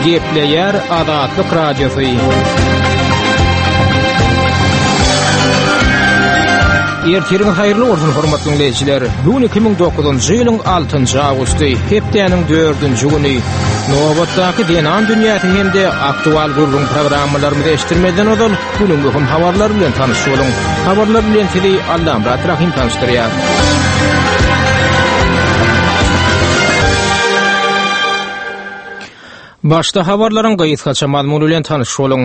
Gepleyer Azatlyk Radiosu. Ertirin hayırlı olsun hormatly dinleyijiler. Bugün 2009-njy ýylyň 6-njy awgusty, hepdeniň 4-nji güni. Nobatdaky denan dünýäde hemde aktual gurrun programmalarymyzy eşitdirmeden odal bugün möhüm habarlar bilen tanışýalyň. Habarlar bilen tili Allamrat Rahim tanışdyrýar. Başta habarlaryň gaýtgaça mazmuny bilen tanışýalyň.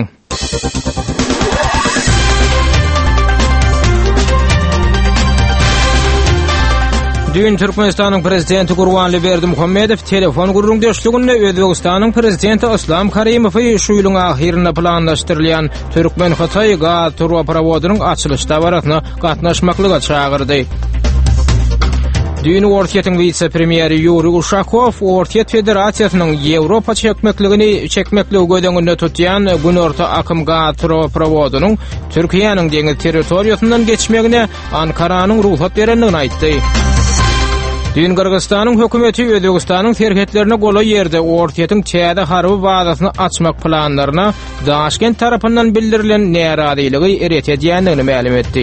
Dün Türkmenistanyň prezidenti Gurbanly Berdimuhammedow telefon gurrundaşlygynda Özbegistanyň prezidenti Islom Karimowy şu ýylyň ahyrynda planlaşdyrylýan Türkmen-Hatay gaz turba prowodynyň açylyş dabaratyna gatnaşmaklyga çagyrdy. Dün Ortiýetiň vice-premieri Yuri Ushakov Ortiýet Federasiýasynyň Ýewropa çekmekli gödeginde tutýan günorta akym gaz turba prowodynyň Türkiýanyň deňiz territoriýasyndan geçmegine Ankaranyň ruhsat berendigini aýtdy. Dün Kırgızstanyň hökümeti Özbegistanyň serhetlerine gola ýerde Ortiýetiň çäde harby bazasyny açmak planlaryna Daşkent tarapyndan bildirilen näraziýligi eretýändigini ma'lum etdi.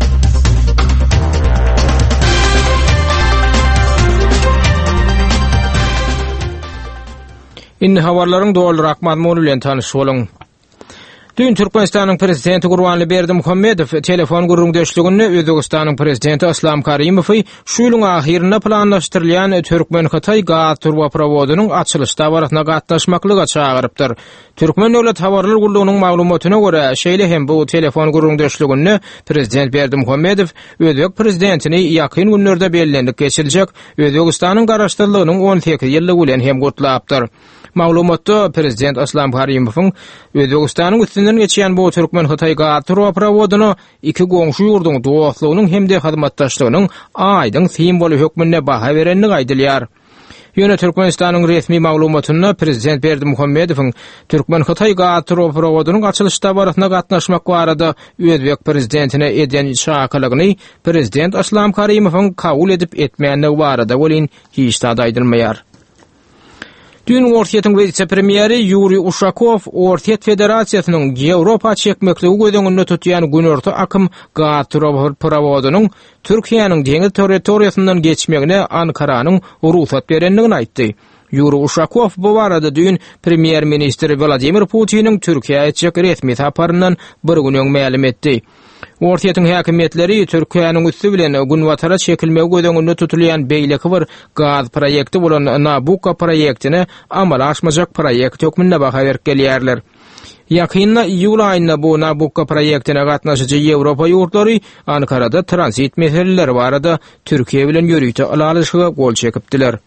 Indi habarlaryň doldurak mazmuny bilen tanışýalyň. Dün Türkmenistanyň prezidenti Gurbanly Berdimuhammedow telefon gurrundaşlygynda Özbegistanyň prezidenti Islom Karimowy şu ýylyň ahyrynda planlaşdyrylýan Türkmen-Hatay gaz turba prowodynyň açylyş dabaratyna gatnaşmaklyga çagyrypdyr. Türkmen Döwlet Habarlar Gullugynyň maglumatyna görä, şeýle hem bu telefon gurrundaşlygynda prezident Berdimuhammedow Özbek prezidentini ýakyn günlerde bellendik geçirijek Özbegistanyň garaşdyrlygynyň 18 ýyllygy bilen hem gutlapdyr. Maglumatda prezident Islom Karimowyň Özbegistanyň üstünden geçýän bu Türkmen-Hatay gaz turba prowodyny iki goňşy ýurdun dostlugynyň hemde hyzmatdaşlygynyň aýdyň simboly hökmünde baha berendigi aýdylýar. Ýöne Türkmenistanyň resmi maglumatynda prezident Berdimuhammedowyň Türkmen-Hatay gaz turba prowodynyň açylyş dabaratyna gatnaşmak barada Özbek prezidentine eden şakalygyny prezident Islom Karimowyň kabul edip etmeýändigi barada bolin hiç da aýdylmaýar. Dün Ortiýetiň vice-premieri Yuri Ushakov Ortiýet Federasiýasynyň Ýewropa çekmekli gödeginde tutýan günorta akym gaz turba prowodynyň Türkiýanyň deňiz territoriýasyndan geçmegine Ankaranyň ruhsat berendigini aýtdy. Yuri Ushakov bu barada dün premier ministri Vladimir Putin'in Türkiýe etjek resmi saparyndan bir gün öň ma'lum etdi. Ortiýetiň häkimetleri Türkiýanyň üstü bilen günwatara çekilmegi gödeginde tutulýan beýleki bir gaz proýekti bolan Nabucco proýektini amal aşmajak proýekt hökmünde baha berip gelýärler. Ýakynda iýul aýynda bu Nabucco proýektine gatnaşyjy Ýewropa ýurtlary Ankarada transit meseleleri barada Türkiýe bilen ýörüýte alyşyga gol çekipdiler.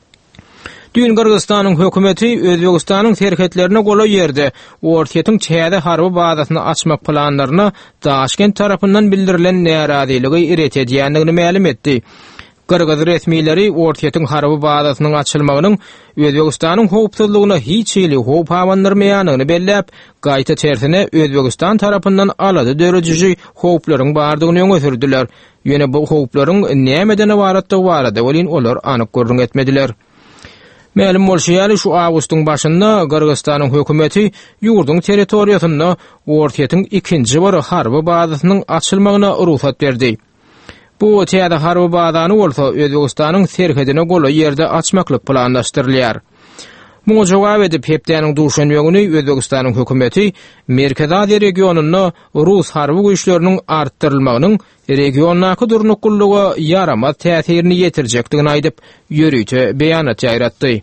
Dün Kırgızstanyň hökümeti Özbegistanyň serhetlerine gola ýerde Ortiýetiň çäde harby bazasyny açmak planlaryna Daşkent tarapyndan bildirilen näraziýligi eretýändigini ma'lum etdi. Kırgız resmileri Ortiýetiň harby bazasynyň açylmagynyň Özbegistanyň howpsuzlygyna hiç ýyly howp hawandyrmaýanyny belläp, gaýta tersine Özbegistan tarapyndan alady dörediji howplaryň bardygyny öňe sürdiler. Ýöne bu howplaryň nämeden ibaratdygy barada bolin olar anyk görüň etmediler. Ma'lum bolşýaly şu awgustyň başynda Kırgızstanyň hökümeti ýurdun territoriýasynda Ortiýetiň ikinji bir harby bazasynyň açylmagyna ruhsat berdi. Bu täze harby bazany bolsa Özbegistanyň serhedine gola ýerde açmaklyk planlaşdyrylýar. Muňa jogap edip hepdeniň duşanýagyny Özbegistanyň hökümeti Merkez Aziýa regionuna Rus harby güýçleriniň artdyrylmagynyň regionnaky durnuklugy ýaramaz täsirini ýetirjekdigini aýdyp ýörüýte beýanat ýaýratdy.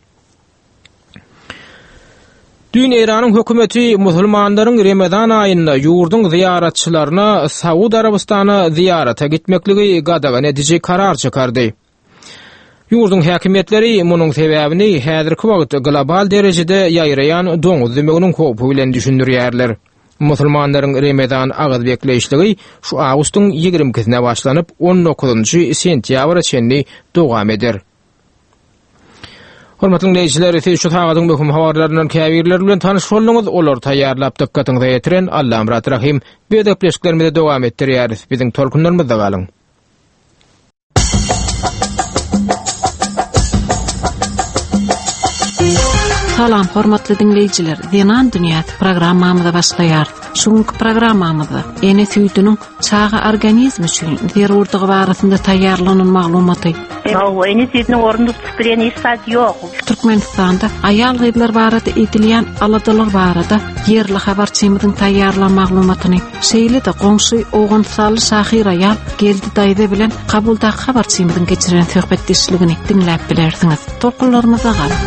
Dün Iranyň hökümeti musulmanlaryň Ramazan aýynda ýurdun ziyaratçylaryna Saudi Arabistana ziyarata gitmekligi gadagan edici karar çykardy. Ýurdun häkimetleri munyň sebäbini häzirki wagtda global derejede ýaýraýan doňuz demeginiň howpy bilen düşündirýärler. Musulmanlaryň Ramazan agyz bekleýişligi şu awgustyň 20-sine başlanyp 19-njy sentýabra çenli dowam eder. Hormatly dinleýijiler, şu tagadyň möhüm habarlaryndan käbirler bilen tanışýalyňyz, olar taýýarlap dikkatyňyza ýetiren Allamrat Rahim beýdepleşiklerimize dowam etdirýär. Biziň tolkunlarymyzda galyň. Salam hormatly dinleyijiler, Zenan Dünyasy programmamyza başlaýar. Şuňky programmamyzda ene süýdüniň çağa organizm üçin zerurdygy barasynda taýýarlanan maglumaty. Ene süýdüniň orundy tutup bilen istat ýok. Türkmenistanda aýal gyzlar barada edilýän aladalar barada yerli habarçymyzyň taýýarlan maglumatyny şeýle de goňşy Oğansaly Şahir aýal geldi daýda bilen kabulda habarçymyzyň geçiren söhbetdeşligini dinläp bilersiňiz. Tolkunlarymyza garaş.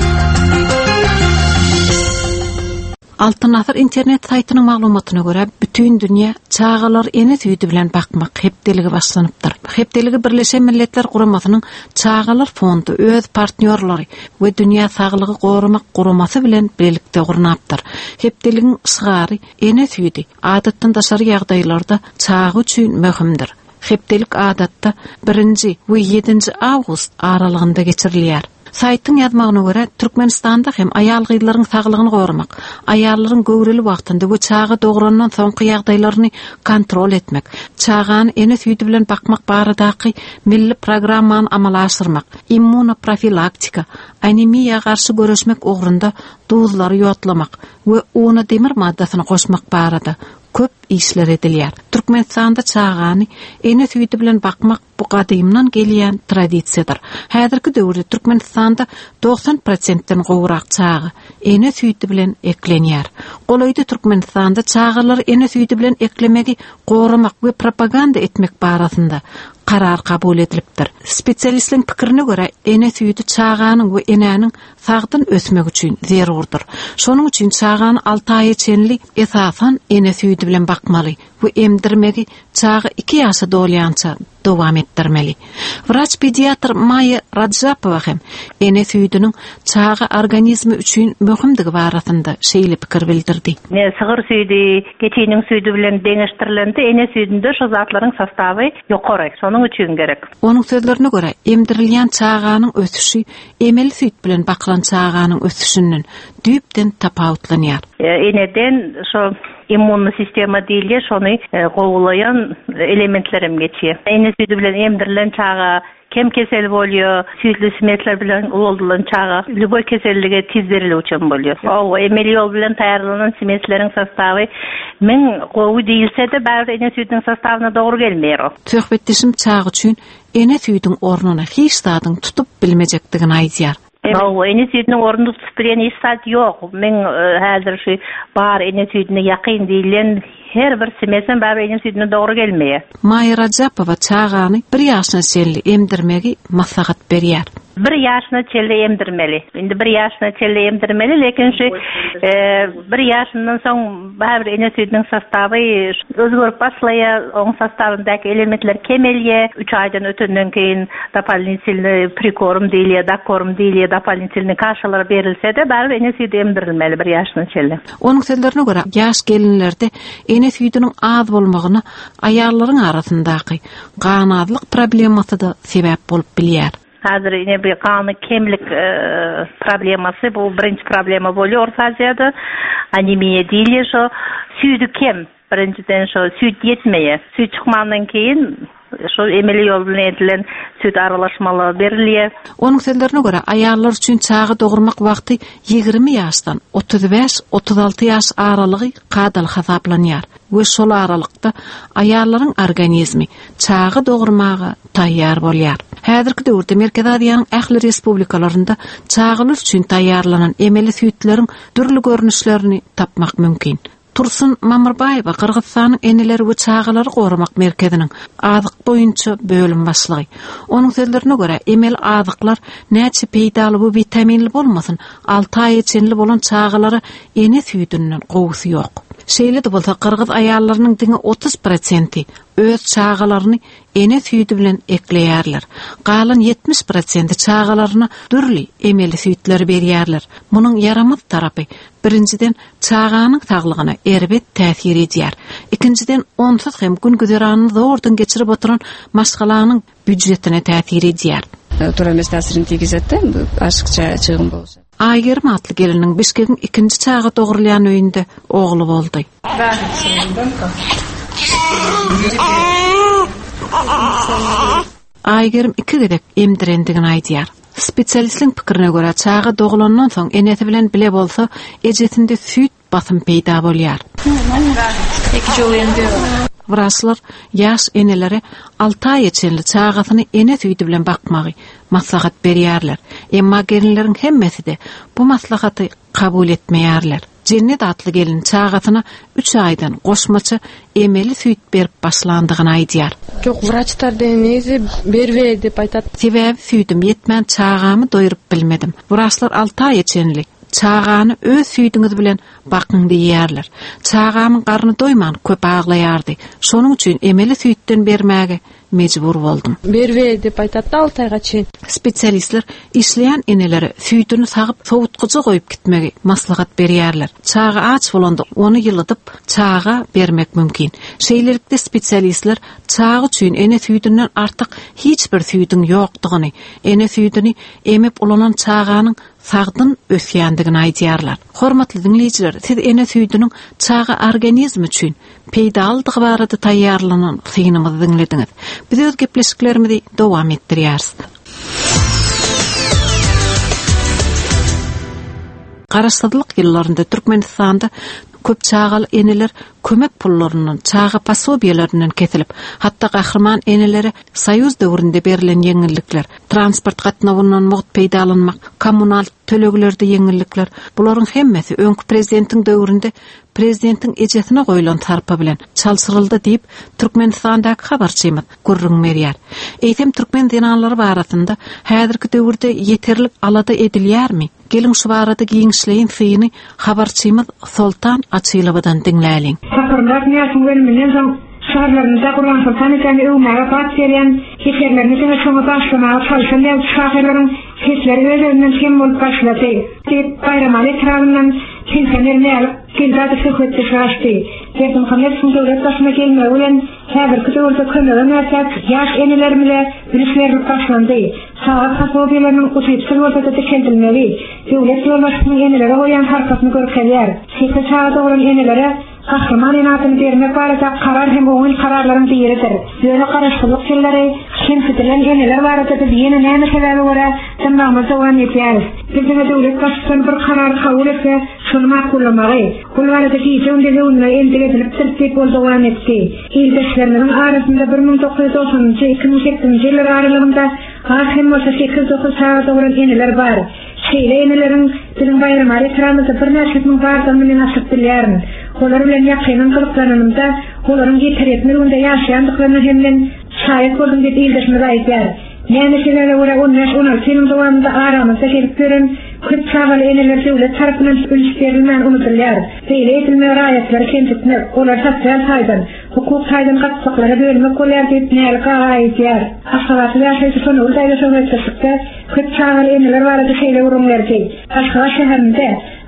Altın Asır internet saytynyň maglumatyna görä bütün dünýä çağalar ene süýdi bilen bakmak hepdeligi başlanypdyr. Hepdeligi Birleşen Milletler Guramasynyň Çağalar Fondu öz partnerleri we dünýä saglygy gorumak guramasy bilen birlikde gurnapdyr. Hepdeligiň şygary ene süýdi adatdan daşary ýagdaýlarda çağı üçin möhümdir. Hepdelik adatda 1-nji we 7-nji awgust aralygynda geçirilýär. Saytyň ýazmagyna görä Türkmenistanda hem aýal gyzlaryň saglygyny gorumak, aýallaryň göwreli wagtynda we çağa dograndan soňky ýagdaýlaryny kontrol etmek, çağany ene süýdi bilen bakmak baradaky milli programmany amala aşyrmak, immunoprofilaktika, anemiýa garşy görüşmek ugrunda dozlary ýotlamak we ona demir maddasyny goşmak barada köp işler edilýär. Türkmenistanda çağany ene süýdi bilen bakmak bu gadymdan gelýän tradisiýadyr. Häzirki döwürde Türkmenistanda 90%-den gowrak çağı ene süýdi bilen eklenýär. Golaýdy Türkmenistanda çağalar ene süýdi bilen eklemegi goramak we propaganda etmek barasynda karar kabul edilipdir. Spesialistlerin pikirine göre ene süýdi çağanyň we enäniň sagdyn ösmek üçin zerurdur. Şonuň üçin çağany 6 aý içenli esasan ene süýdi bilen bakmaly we emdirmegi çağı 2 ýaşa dolýança dowam etdirmeli. Wraç pediatr Maya Radjapova hem ene süýdüniň çağı organizmi üçin möhümdigi barasynda şeýle pikir bildirdi. Sygyr süýdi, keçiniň süýdi bilen deňeşdirilendi, ene süýdünde şu zatlaryň sastawy ýokary. Şonuň üçin gerek. Onuň sözlerine görä, emdirilýän çağanyň ösüşi emeli süýt bilen bakılan çağanyň ösüşünden düýpden tapawutlanýar. Eneden şu immun sistema diýilýär, şonu gowulayan elementlerim geçýär. Ene süýdi bilen emdirilen çağa kem kesel bolýar, süýtli simetler bilen uldulan çağa любой kesellige tiz berilýär bolýar. O emeli ýol bilen taýýarlanan simetleriň sastawy men gowy diýilse-de bäri ene süýdüň sastawyna dogry gelmeýär. Söhbetdeşim çağı üçin ene süýdüň ornuny hiç zadyň tutup bilmejekdigini aýdýar. Ene süýdüň ornuny tutup bilen istat ýok. Men häzir şu bar ene süýdüne ýakyn diýilen her bir simesen bäri ene süýdüne dogry gelmeýär. Maya Radjapova çağany 1 ýaşyna çelli emdirmegi maslahat berýär. 1 ýaşyna çelli emdirmeli. Indi 1 ýaşyna çelli emdirmeli, lekin şu 1 ýaşyndan soň bäri ene süýdüň sastawy özgörüp başlaýar, oň sastawyndaky elementler kemelýär. 3 aýdan ötenden keyin dapalnisilni prikorum diýilýär, dakorum diýilýär, dapalnisilni kaşalara berilse-de bäri ene süýdi emdirilmeli 1 ýaşyna çelli. Onuň sözlerine görä ýaş gelinlerde ene süýdüniň az bolmagyna aýallaryň arasyndaky ganadlyk problematy da sebäp bolup bilýär. Hazır yine bir kanı kemlik probleması, bu birinci problema bolýar Orta Aziýada. Anemiýa diýilýär, şu süýdi kem. Birinciden şu süýt ýetmeýär. Süýt çykmandan keyin şu emeli ýol bilen edilen süýt aralaşmaly berilýär. Onuň sözlerine görä aýallar üçin çağı dogurmak wagty 20 ýaşdan 35-36 ýaş aralygy gadal hasaplanýar. We şol aralykda aýallaryň organizmi çağı dogurmaga taýýar bolýar. Häzirki döwürde Merkez Aziýanyň ähli respublikalarynda çağılar üçin taýýarlanan emeli süýtleriň türlü görnüşlerini tapmak mümkin. Tursun Mamırbaýewa Kyrgyzstanyň eneleri we çağalary gorumak merkeziniň azyk boýunça bölüm başlygy. Onuň sözlerine görä emel azyklar näçe peýdaly we vitaminli bolmasyn 6 aý içenli bolan çağalary ene süýdünden gowsy ýok. Şeýle de bolsa Kyrgyz aýallarynyň diňe 30% öz çağalaryny ene süýdi bilen ekleýärler. Galan 70% çağalaryna dürli emeli süýtler berýärler. Munyň yaramaz tarapy birinciden çağanyň saglygyna erbet täsir edýär. Ikinciden onsuz hem gün güzeranyny zordan geçirip oturan maşgalanyň büdjetine täsir edýär. Töremes täsirini tigizetdi, aşykça çygym bolsa. Aýgyr matly geliniň Bişkegiň ikinji çağa dogurlayan öýünde ogly boldy. Aýgyr 2 gedek emdirendigini aýdýar. Spesialistlerin pikirine göre çağı doğulandan soň eneti bilen bile bolsa ejetinde süýt basym peýda bolýar. Iki jol endi. Wraçlar ýaş enelere 6 ay içinli çağasyny ene süýdi bilen bakmagy maslahat berýärler. Emma gelinlerin hemmesi de bu maslahaty kabul etmeýärler. Cennet atly gelin çağasyna 3 aydan goşmaçy emeli süýt berip başlandygyny aýdýar. Jok, wraçlar denezi berbe dep aýtat. Sebäbi süýdüm ýetmän çağamy doýurup bilmedim. Wraçlar 6 ay içinli çağany öz süýdüňiz bilen bakın diýerler. Çağamyň garny doýman köp aglaýardy. Şonuň üçin emeli süýtden bermäge mejbur boldum. Berbe dep aýtat 6 ayga çyn. Spesialistler işleyen enelere süýdüni sagyp sowutguja goýup gitmegi maslahat berýärler. Çağı aç bolanda onu ýylydyp çağa bermek mümkin. Şeýlelikde spesialistler çağı üçin ene süýdünden artyk hiç bir süýdüň ýokdugyny, ene süýdüni emip ulanan çağanyň sagdyn ösýändigini aýdýarlar. Hormatly dinleýijiler, siz ene süýdüniň çağı organizm üçin peýdalydygy barada taýýarlanan synymyzy dinlediňiz. Biz öz gepleşiklerimizi dowam etdirýäris. Garaşdyrlyk ýyllarynda Türkmenistanda köp çağal eneler kömek pullarynyň çağa pasobiýelerinden kesilip, hatda gahrman enelere Soýuz döwründe berilen ýeňillikler, transport gatnawynyň mugt peýdalanmak, kommunal töleglerde ýeňillikler, bularyň hemmesi öňkü prezidentiň döwründe prezidentiň ejesine goýulan tarpa bilen çalsyryldy diýip Türkmenistandaky habarçymyz gurrun berýär. Eýtem türkmen dinanlary barasynda häzirki döwürde ýeterlik alada edilýärmi? Gelin şu barada giňişleýin syny habarçymyz Sultan Açylowadan dinläliň. Sakarlar näçin gelmeden soň şaharlarynda Gurban Sultan ýa-ni öwmäge bat berýän şeherlerini de şoňa başlamaga çalışan ýa şaharlaryň sesleri özünden kim bolup başlady. Bayram aly tarapyndan pensionerler alyp kilgady söhbetde şaşdy. Dedim hamysyň döwlet başyna gelme bilen häzirki döwürde kömege näçe ýaş eneler bilen bilişlerlik başlandy. Saat hasobiýelerini uçypsyz bolsa-da kendilmeli. Döwlet ýolbaşynyň eneleri goýan harkasyny görkezýär. Şeýle çağda bolan enelere kahraman enatyny bermek barada karar hem oňun kararlaryň biridir. Ýöne garaşdyrlyk ýyllary şemsidilen eneler barada biz ýene näme sebäbi görä tamamen dowam etýäris. Bizim döwlet başçysyň bir karar kabul etse, şonu makullamagy. Bu barada hiçbir döwletne endirilip tertip bol dowam etdi. Ildeşleriniň arasynda 1990-2008 ýyllar aralygynda Ahim bolsa 8-9 çağda bolan eneler bar. Şeýle eneleriň bilen bayram aly taramyzda bir näçe bardan bilen aşyp bilýärin. Olar bilen ýakynyn gylyplanymda olaryň ýeteretmeginde ýaşaýandyklaryny hemden şaýat boldum diýip ildeşmez aýtýar. Näme şeýlere görä 10-16 ýyl dowamında aramyzda gelip gören köp çağal eneler döwlet tarapyndan ülüş berilmän unutulýar. Şeýle edilmeýän raýatlar kemsitmek, olar sosial taýdan, hukuk taýdan gatnaşyklary bölmek bolýar diýip näme aýtýar. Aşgabat ýaşaýy şonu uldaýda şöhretçilikde köp çağal eneler barada şeýle urun berdi. Aşgabat şäherinde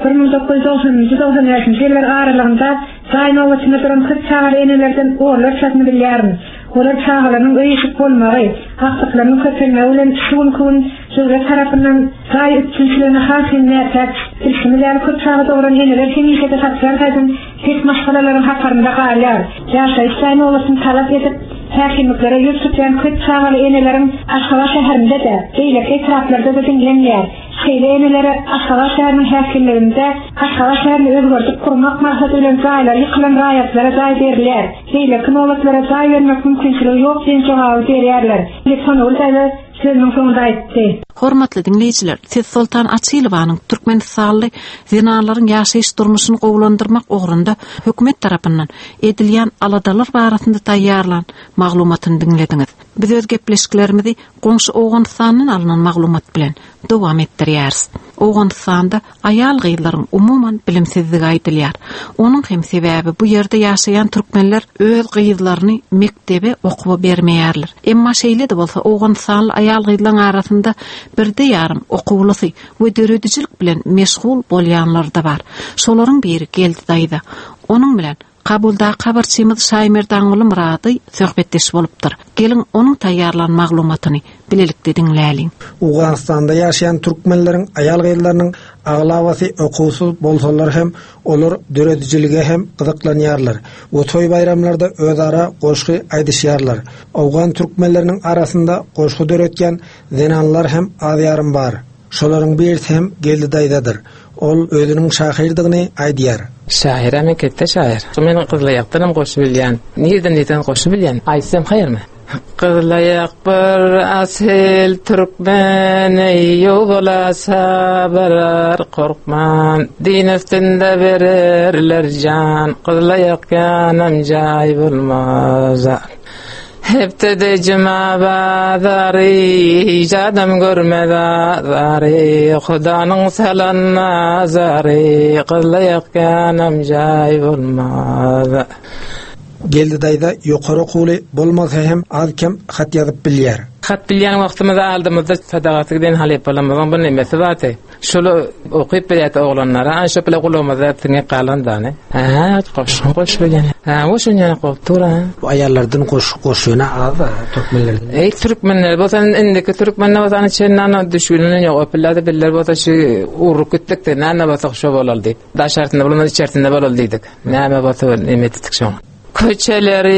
1990-90 ýyllar aralygynda saýnawatyny duran köp çağal enelerden oğullar çatny bilýärin. Olar çağalaryň öýüşip bolmagy, haklyklaryň köpelmegi bilen şuň döwlet tarapyndan saý üçinçilerine hakim näçe ilişkiler köp çağda bolan eneler hemişe de sosial taýdan tek maşgalalaryň haklarynda galýar. Ýaşaýyş saýnawatyny talap edip häkimliklere ýüz tutýan köp çağaly eneleriň Aşgabat şäherinde de beýleki etraplarda da dinlenýär. Şeýle enelere Aşgabat şäheriniň häkimlerinde Aşgabat şäherini özgörtüp kurmak maksady bilen gaýlar ýykylan raýatlara gaý berilýär. Beýleki nowatlara gaý bermek mümkinçiligi ýok diýen jogaby berýärler. Lütfen uldaýda sözüň soňunda aýtdy. Hormatly dinleýijiler, siz Sultan Açylowanyň Türkmenistanly zinalaryň ýaşaýyş durmuşyny gowlandyrmak ugrunda hökümet tarapyndan edilýän aladalar barasynda taýýarlan maglumatyny dinlediňiz. Biz öz gepleşiklerimizi goňşy Owganystanyň alynan maglumat bilen dowam etdirýäris. Owganystanda aýal gyýlaryň umuman bilimsizligi aýdylýar. Onuň hem sebäbi bu ýerde ýaşaýan türkmenler öz gyýlaryny mektebe okuwa bermeýärler. Emma şeýle de bolsa Owganystanly aýal gyýlaryň arasynda birde ýarym okuwlysy we döredijilik bilen meşgul bolýanlar da bar. Şolaryň biri geldi daýda. Onuň bilen kabulda habarçymyz Şaýmer Daňuly Murady söhbetdeş bolupdyr. Gelin onuň taýýarlan maglumatyny bilelikde diňläliň. Awganistanda ýaşaýan türkmenleriň aýal gyýlarynyň aglawasy okuwsuz bolsalar hem olar döredijiligi hem gyzyklanýarlar. Bu toý bayramlarda özara goşgy aýdyşýarlar. Awgan türkmenleriniň arasynda goşgy döretgen zenanlar hem aýarym bar. Şolaryň birisi hem Geldidaýdadyr. Ol özüniň şahyrdygini aýdýar. Şahyr hem ketde şahyr. Meniň Gyzlaýakdan goşup bilýän. Nirden goşup bilýän? Aýsam haýyrmy? Gyzlaýak bir asyl türkmen ýola sabar korkman din üstünde bererler jan Gyzlaýak ýanam jaý bolmaz. Hepte de cemabadari icadam görmedari Xudanyň salan nazari Gyzlaýak ýanam jaý bolmaz. Geldidaýda ýokary guly bolmasa hem az-kem hat ýazyp bilýär. Hat bilýän wagtymyzda aldymyzda sadagatydan halyp bolamyň bu nemesi baty. Şolu okyp bilýät oglanlara, aşa bile gulamaza tiňe galandany. Goş bilýän. Oşuňa gowtura. Bu aýallardan goşgyna az türkmenlerden. Türkmenler bolsan indiki türkmenler bolsan çenana düşgünüň ýok, opillady biller bolsa şu uruk gittikde näme bolsa şo bolaldy. Daşartynda bolan içerisinde bolal diýdik. Näme bolsa emetdik şo. Köçeleri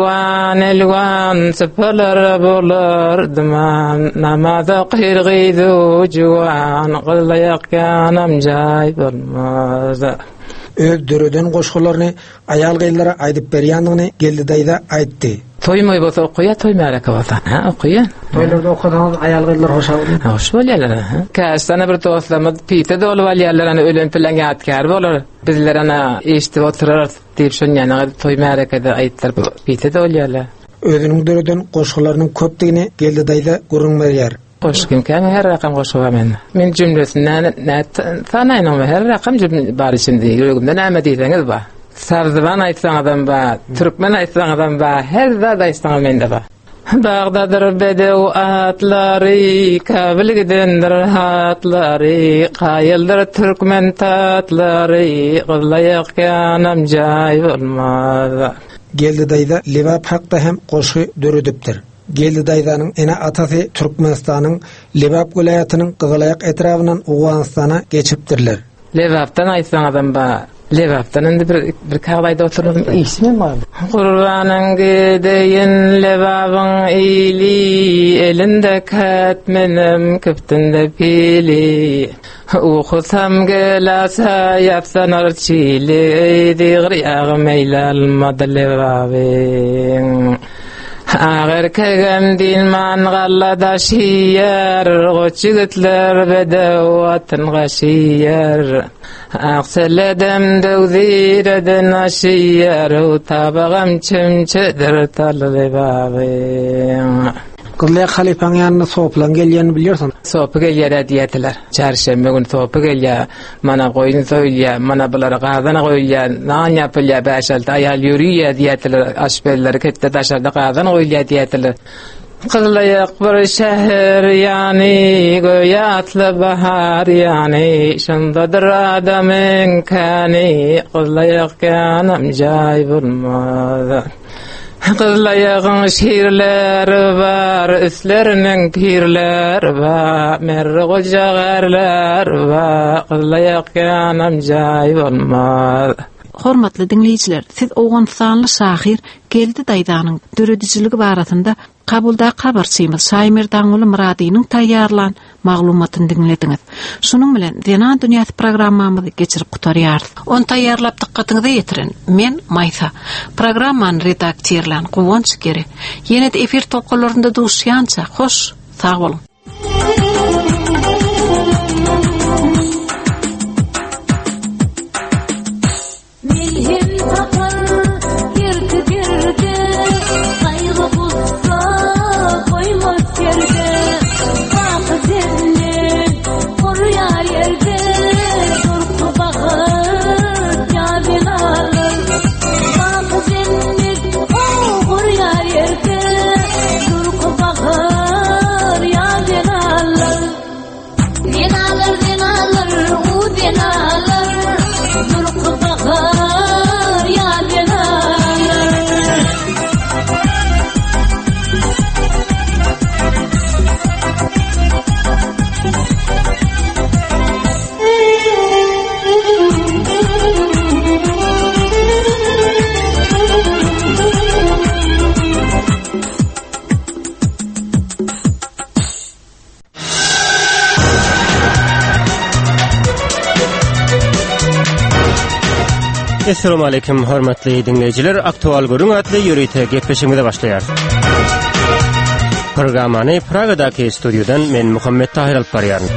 elwan sıpalar bolar duman namaza qirgidu juwan Gyzlaýak ýanam jaý bolmaz. Öz döreden goşgularyny aýal gyýlara aýdyp berýändigini Geldidaýda aýtdy. Toýmoy bolsa okuýa, toýmaýar bolsa. Okuýa. Toýlarda okudan aýal gyýlar hoş bolýar. Hoş bolýarlar. Käsdana bir dostlarymyz pite dolup alýarlar, ölen bilen ýatkar bolar. Bizler ana eşitip oturar diýip şonýany toýmaýar ekede aýtlar pite dolýarlar. Özüniň döreden goşgularynyň köpdigini Geldidaýda görünmerýär. Goşgym käme her rakam goşuga men jümlesinden tanaýyň her rakam bar içinde ýüregimde näme diýseňiz ba. Sarzyban aýtsaň adam ba, türkmen aýtsaň adam ba, her zat aýtsaň mende ba. Bagdadyr bedew atlary, Kabilgidendir hatlary, Qaýyldyr türkmen tatlary, Gyzlaýak ýanam jaý bolmaz. Geldidaýda Lebap hakda hem goşgy döredipdir. Geldidaýdanyň ene atasy Türkmenistanyň Lebap welaýatynyň Gyzlaýak etrawynyň Awganistana geçipdirler. Lebapdan aýtsaň adam ba, Lebapdan indi bir kağlayda oturdum, ismim var. Gurbanyň gideýin Lebabyň ýyly, elinde katmenim, köptünde pili. Uqsam gelasa ýapsanar çili, diýir ýagym eýlalmady Lebabyň. Ager kegem dilman gallada şiyer, goçygitler bedewatyn gaşiyer. Aqseledem dewzireden aşiyer, tabagam çimçedir tallebabyň. Gyzlaýak halipaň ýanyna soplan gelýän bilýärsiň. Sopy gelýär diýetler. Çarşembe gün sopy gelýär. Mana goýun soýulýar, mana bular gazana goýulýar, nan ýapylýar, beşalty aýal ýürüýär diýetler. Aşbelleri ketde daşarda gazana goýulýar diýetler. Gyzlaýak bir şäher ýani, goýa atly bahar ýani, şondadyr adamyň kani, Gyzlaýak ýanam jaý bolmaz. Gyzlaýagyň şiirleri bar, üsleriniň pirleri bar, merre gojagarlar bar, Gyzlaýak ýanam jaý bolmaz. Hormatly dinleýijiler, siz Awganistanly şahyr Geldidaýdanyň döredijiligi barasynda kabulda habarçymyz Şaýmer Daňuly Muradynyň taýýarlan maglumatyny dinlediňiz. Şunuň bilen Dena Dünýäsi programmamyzy geçirip gutarýar. Onu taýýarlap diqqatyňyza ýetiren men Maýsa. Programmany redaktorlan Guwanç Geri. Ýene de efir tolkunlarynda duşýança hoş, sag bolun. Yerde durku bakır Assalamu alaykum hormatly dinleyijiler. Aktual görüň atly ýörüýte gepleşigimize başlaýar. Programmany Pragadaky studiodan men Muhammed Tahir alyp barýaryn.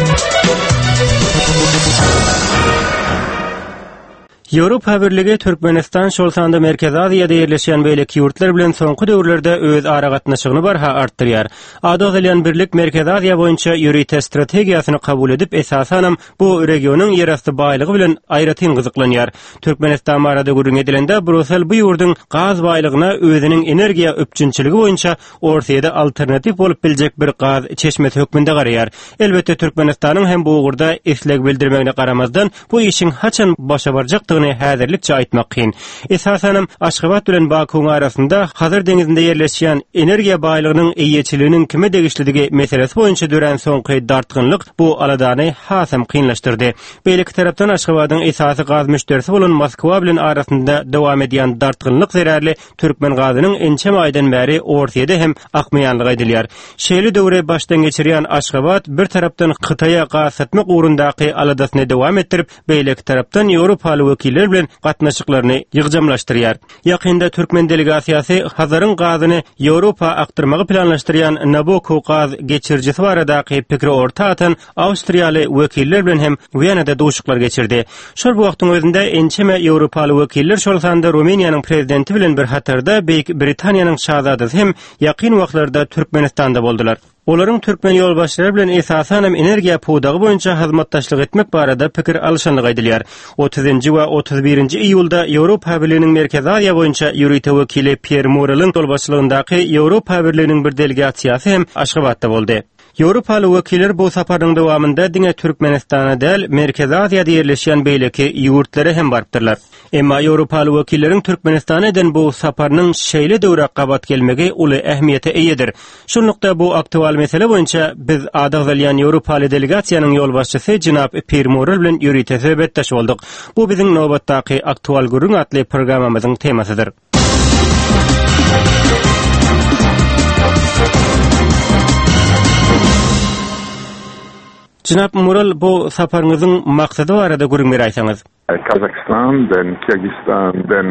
Ýewropa Birligi Türkmenistan şolsanda Merkezi Aziýada ýerleşýän beýleki ýurtlar bilen soňky döwürlerde öz ara gatnaşygyny barha artdyrýar. Adagylan birlik Merkezi Aziýa boýunça ýörüýte strategiýasyny kabul edip esasanam bu regionyň ýerasty baýlygy bilen aýratyn gyzyklanýar. Türkmenistan barada görüň edilende Brüssel bu ýurdun gaz baýlygyna özüniň energiýa öpçünçiligi boýunça ortaýda alternativ bolup biljek bir gaz çeşmesi hökmünde garaýar. Elbetde Türkmenistanyň hem bu ugurda isleg bildirmegine garamazdan bu işin haçan başa barjakdygyny häzirlikçe aýtmak kyn. Esasanam Aşgabat bilen Baku arasynda Hazar deňizinde ýerleşýän energiýa baýlygynyň eýeçiliginiň kime degişlidigi meselesi boýunça dören soňky dartgynlyk bu aladany hasam kynlaşdyrdy. Beýleki tarapdan Aşgabatyň esasy gaz müşterisi bolan Moskwa bilen arasynda dowam edýän dartgynlyk zerärli türkmen gazynyň ençem aýdan bäri ortaýda hem akmaýanlygy aýdylýar. Şeýle döwre başdan geçirýän Aşgabat bir tarapdan Hytaýa gaz satmak ugrundaky aladasyny dowam etdirip, beýleki tarapdan Ýewropaly wekiller bilen gatnaşyklaryny ýygjamlaşdyrýar. Ýakynda türkmen delegasiýasy Hazaryň gazyny Ýewropa aktyrmagy planlaşdyrýan Nabucco gaz geçirjisi baradaky pikri orta atan Awstriýaly wekiller bilen hem Wienada duşuklar geçirdi. Şol bu wagtyň özünde ençeme Ýewropaly wekiller şolsanda Rumeniýanyň prezidenti bilen bir hatarda Beýik Britaniýanyň şahzadysy hem ýakyn wagtlarda Türkmenistanda boldular. Olaryň türkmen ýolbaşçylary bilen esasanam energiýa pudagy boýunça hazmatdaşlyk etmek barada pikir alşanlygy aýdylýar. 30-njy we 31-nji iýulda Ýewropa Birliginiň Merkezi Aziýa boýunça ýörüýte wekili Pierre Morel'in ýolbaşçylygyndaky Ýewropa Birliginiň bir delegasiýasy hem Aşgabatda boldy. Ýewropaly wekiller bu saparyň dowamında diňe Türkmenistana däl Merkezi Aziýada ýerleşýän beýleki ýurtlara hem barpdyrlar. Emma Ýewropaly wekilleriň Türkmenistana eden bu saparynyň şeýle döwre gabat gelmegi uly ähmiýete eýedir. Şunlukda bu aktual mesele boýunça biz adaglyan Ýewropaly delegasiýanyň ýolbaşçysy jynap Pierre Morel bilen ýörüýte söhbetdeş boldyk. Bu biziň nobatdaky aktual görüň atly programmamyzyň temasydyr. Jynap Morel, bu saparyňyzyň maksady barada görüň berýärsiňiz. Kazakhstan, then Kyrgyzstan, then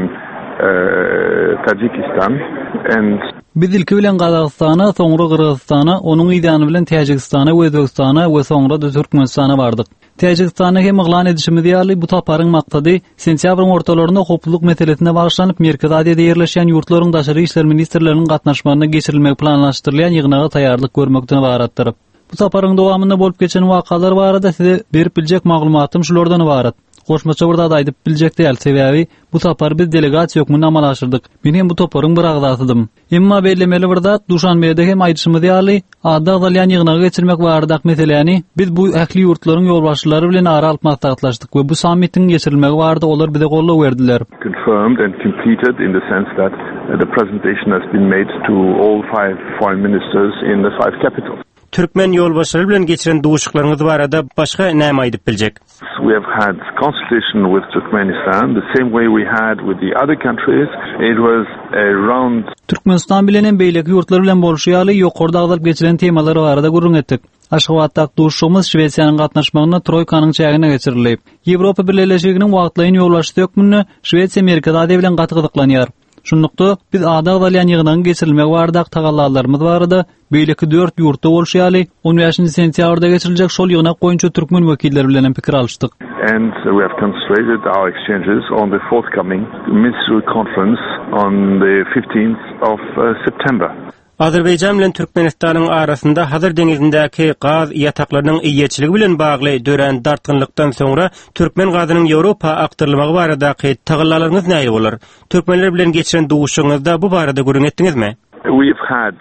Tajikistan and biz ilki bilen Kazakstana, soňra Kyrgyzstana, onuň ýany bilen Tajikistana, Özbekistana we soňra da Türkmenistana bardyk. Tajikistana hem ýyglan edişimiz ýaly bu taparyň maksady sentýabryň ortalarynda hopuluk meselesine bagyşlanyp Merkezi Aziýada ýerleşýän ýurtlaryň daşary işler ministrleriniň gatnaşmagyna geçirilmegi planlaşdyrylýan ýygnaga taýýarlyk görmekden ibaratdyr. Bu saparyň dowamynda bolup geçen wakalar barada size berip biljek maglumatym şulardan ibarat. Goşmaça burada da aýdyp biljek däl, sebäbi bu tapar biz delegasiýa hökmüne amalaşdyrdyk. Men bu taparyň bir agdasydym. Emma bellemeli burada Duşanbeýde hem aýdyşymyz ýaly adaglyan ýygnaga geçirmek bardak meseleni biz bu ähli ýurtlaryň ýolbaşçylary bilen ara alyp maslahatlaşdyk we bu sammitiň geçirilmegi barada olar bize gollap berdiler. Confirmed and completed in the sense that the presentation has been made to all 5 foreign ministers in the 5 capitals. Türkmen ýolbaşçylary bilen geçiren duşuklaryňyz barada başga näme aýdyp biljek? We have had consultation with Turkmenistan the same way we had with the other countries. It was around Türkmenistan bilen hem beýleki ýurtlar bilen bolşýaly ýokarda agylyp geçiren temalary barada görüň etdik. Aşgabatda duşugymyz Şwediýanyň gatnaşmagyna Troýkanyň çägine geçirilip, Ýewropa Birleşiginiň wagtlaýan ýolbaşçy hökmüne Şwediýa Merkezi Aziýa bilen gaty gyzyklanýar. Şunlukda biz adaglyan ýygnagyň geçirilmegi barada tagallalarymyz barada beýleki 4 ýurtda bolşýaly 15-nji sentýabrda geçiriljek şol ýygnak boýunça türkmen wekilleri bilen pikir alşdyk. And we have concentrated our exchanges on the forthcoming ministerial conference on the 15th of September. Azerbaýjan bilen Türkmenistanyň arasynda Hazar deňizindäki gaz ýataklarynyň eýeçiligi bilen bagly dören dartgynlykdan soňra türkmen gazynyň Ýewropa aktyrylmagy baradaky tagallalaryňyz näme bolar? Türkmenler bilen geçiren duşuňyzda bu barada görüň etdiňizmi? We've had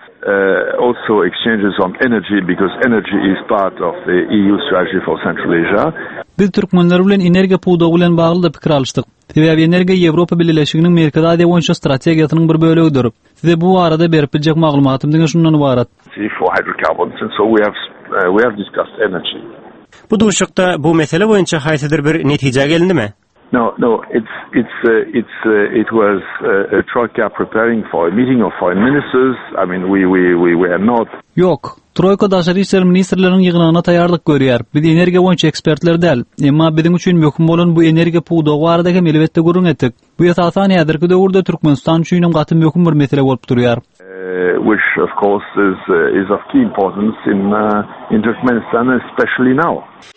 also exchanges on energy because energy is part of the EU strategy for Central Asia. Biz Türkmenler bilen energiýa pudagy bilen bagly da pikir alşdyk. Sebäbi energiýa Ýewropa Birleşiginiň Merkezi Aziýa boýunça strategiýasynyň bir bölügidir. Size bu arada berip biljek maglumatym diňe şundan ibarat. For hydrocarbons, and so we have discussed energy. Bu duşukda bu mesele boýunça haýsydyr bir netije gelindimi? No. It was a troika preparing for a meeting of foreign ministers. I mean, we were not. Yok. Troika daşary işler ministrleriniň ýygynyna taýýarlyk görýär. Biz energiýa boýunça ekspertler däl. Emma biziň üçin möhüm bolan bu energiýa puwdugy barada hem elbetde görüň etdik. Bu esasan häzirki döwürde Türkmenistan üçin gaty möhüm bir mesele bolup durýar. Which of course is of key importance in Turkmenistan, especially now.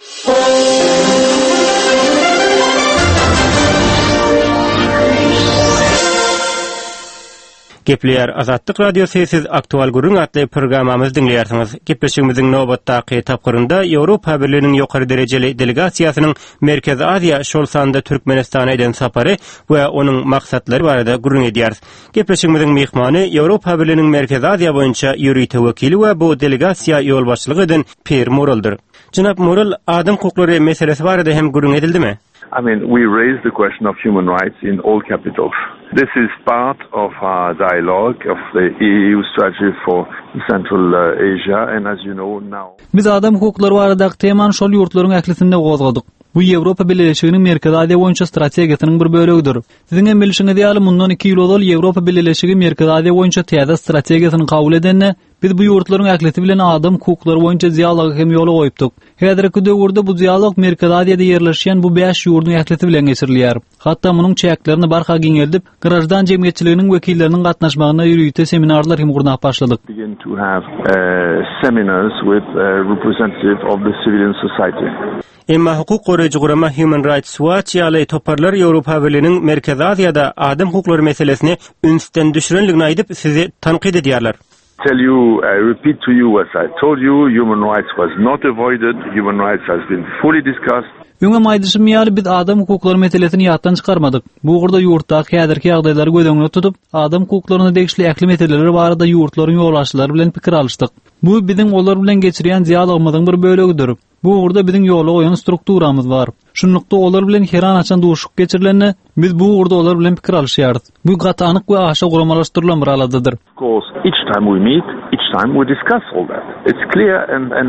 Gepleýär Azatlyk radiosyny siz aktual gurrun atly programmamyzy dinleýärsiňiz. Gepleşigimiziň nowbatdaky tapgyrynda Ýewropa Birliginiň ýokary derejeli delegasiýasynyň Merkez Aziýa şolsanda Türkmenistana eden sapary we onuň maksatlary barada gurrun edýär. Gepleşigimiziň mehmany Ýewropa Birliginiň Merkez Aziýa boýunça ýüri tewekili we bu delegasiýa ýolbaşçylyk eden Per Moraldyr. Jynap Moral, adam hukuklary meselesi barada hem gurrun edildimi? I mean, we raise the question of human rights in all capitals. This is part of our dialogue of the EU strategy for Central Asia, and as you know now. Biz adam hukuklary barada teman şol ýurtlaryň ählisinde gozgadyk. Bu Ýewropa Birleşiginiň Merkez Aziýa boýunça strategiýasynyň bir bölegidir. Siziň hem bilişiňiz ýaly mundan 2 ýyl ozal Ýewropa Birleşigi Merkez Aziýa boýunça täze strategiýasyny kabul edende biz bu ýurtlaryň ählisi bilen adam hukuklary boýunça dialog hem ýola goýupdyk. Häzirki döwürde bu dialog Merkez Aziýada ýerleşýän bu 5 ýurtlaryň ählisi bilen geçirilýär. Hatda munyň çäklerini barha giňeldip, Garaşdan jemgyýetçiliginiň wekilleriniň gatnaşmagyna ýürüýte seminarlar hem gurnaýa başladyk. Begin to have seminars with representatives of the civilian society. Emma hukuk goraýjy gurama Human Rights Watch ýaly toparlar Ýewropa Birliginiň Merkez Aziýada adam hukuklary meselesini ünsden düşürenligini aýdyp sizi tanqid edýärler. Tell you, I repeat to you what I told you, human rights was not avoided, human rights has been fully discussed. Öňe maýdyşym ýaly biz adam hukuklary meselesini ýatdan çykarmadyk. Bu gurda ýurtdaky häzirki ýagdaýlary göz tutup, adam hukuklaryna degişli ähli meseleleri barada ýurtlaryň ýolbaşçylary bilen pikir alışdyk. Bu biziň olar bilen geçirýän dialogumyzyň bir bölegidir. Bu gurda biziň ýola goýan strukturamyz bar. Şunlukda olar bilen her an açan duşuk geçirilende biz bu gurda olar bilen pikir alışýarys. Bu gaty anyk we aşa guramalaşdyrylan bir aladadyr. Of course, each time we meet, each time we discuss all that. It's clear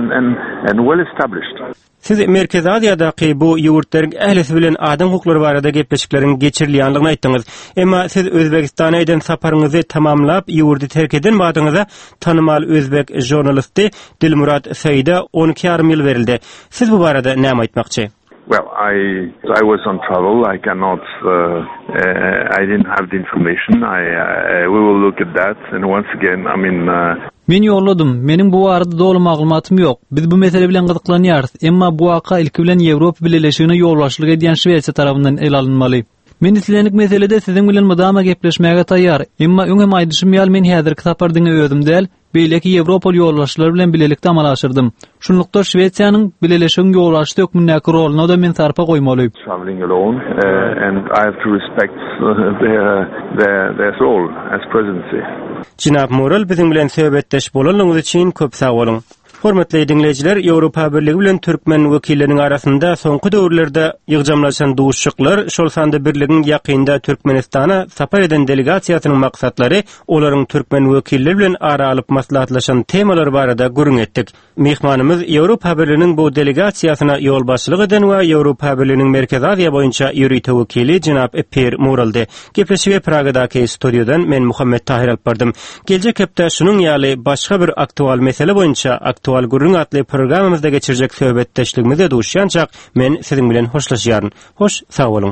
and well established. Siz Merkez Aziýadaky bu ýurtlaryň ählisi bilen adam hukuklary barada gepleşikleriň geçirilýänligini aýtdyňyz. Emma siz Özbekistana eden saparyňyzy tamamlap ýurdy terk eden badyňyza tanymal özbek jurnalisti Dilmurat Saýda 12,5 ýyl berildi. Siz bu barada näme aýtmakçy? Well, I was on travel. I cannot. I didn't have the information. We will look at that. And once again, I mean. Men ýolladym. Mening bu arada dolu maglumatym ýok. Biz bu mesele bilen gyzyklanýarys. Emma bu waka ilki bilen Ýewropa Birleşigine ýolbaşçylyk edýän Şweýçe tarapyndan el alınmaly. Men islenik meselede siziň bilen mudama gepleşmäge taýýar. Emma öňe maýdyşym ýaly men häzirki sapardyňy özüm däl, beýleki Ýewropa ýolbaşçylary bilen bilelikde amal aşyrdym. Şunlukda Şweýçanyň bileşigiň ýolbaşçy hökmündäki roluny da men sarpa goýmalym. Traveling alone, and I have to respect their role as presidency. Jynap Moral biziň bilen söhbetdeş bolanlygyňyz üçin köp sag bolun. Hormatly dinleyijiler, Ýewropa Birligi bilen türkmen wekilleriniň arasynda soňky döwürlerde ýygjamlaşan duşuşyklar şol sanda birligiň ýakynda Türkmenistana sapar eden delegasiýasynyň maksatlary, olaryň türkmen wekilleri bilen ara alyp maslahatlaşan temalar barada gurrun etdik. Mehmanymyz Ýewropa Birliginiň bu delegasiýasyna ýolbaşçylyk eden we Ýewropa Birliginiň Merkez Aziýa boýunça ýüri tewekili Jynap Per Moraldy. Gepleşige Pragadaky studiodan men Muhammed Tahir alyp bardym. Geljek hepde şunuň ýaly başga bir aktual mesele boýunça aktual gurrun atly programmamyzda geçirjek söhbetdeşligimizde duşýançak men siziň bilen hoşlaşýaryn. Hoş, sag bolun.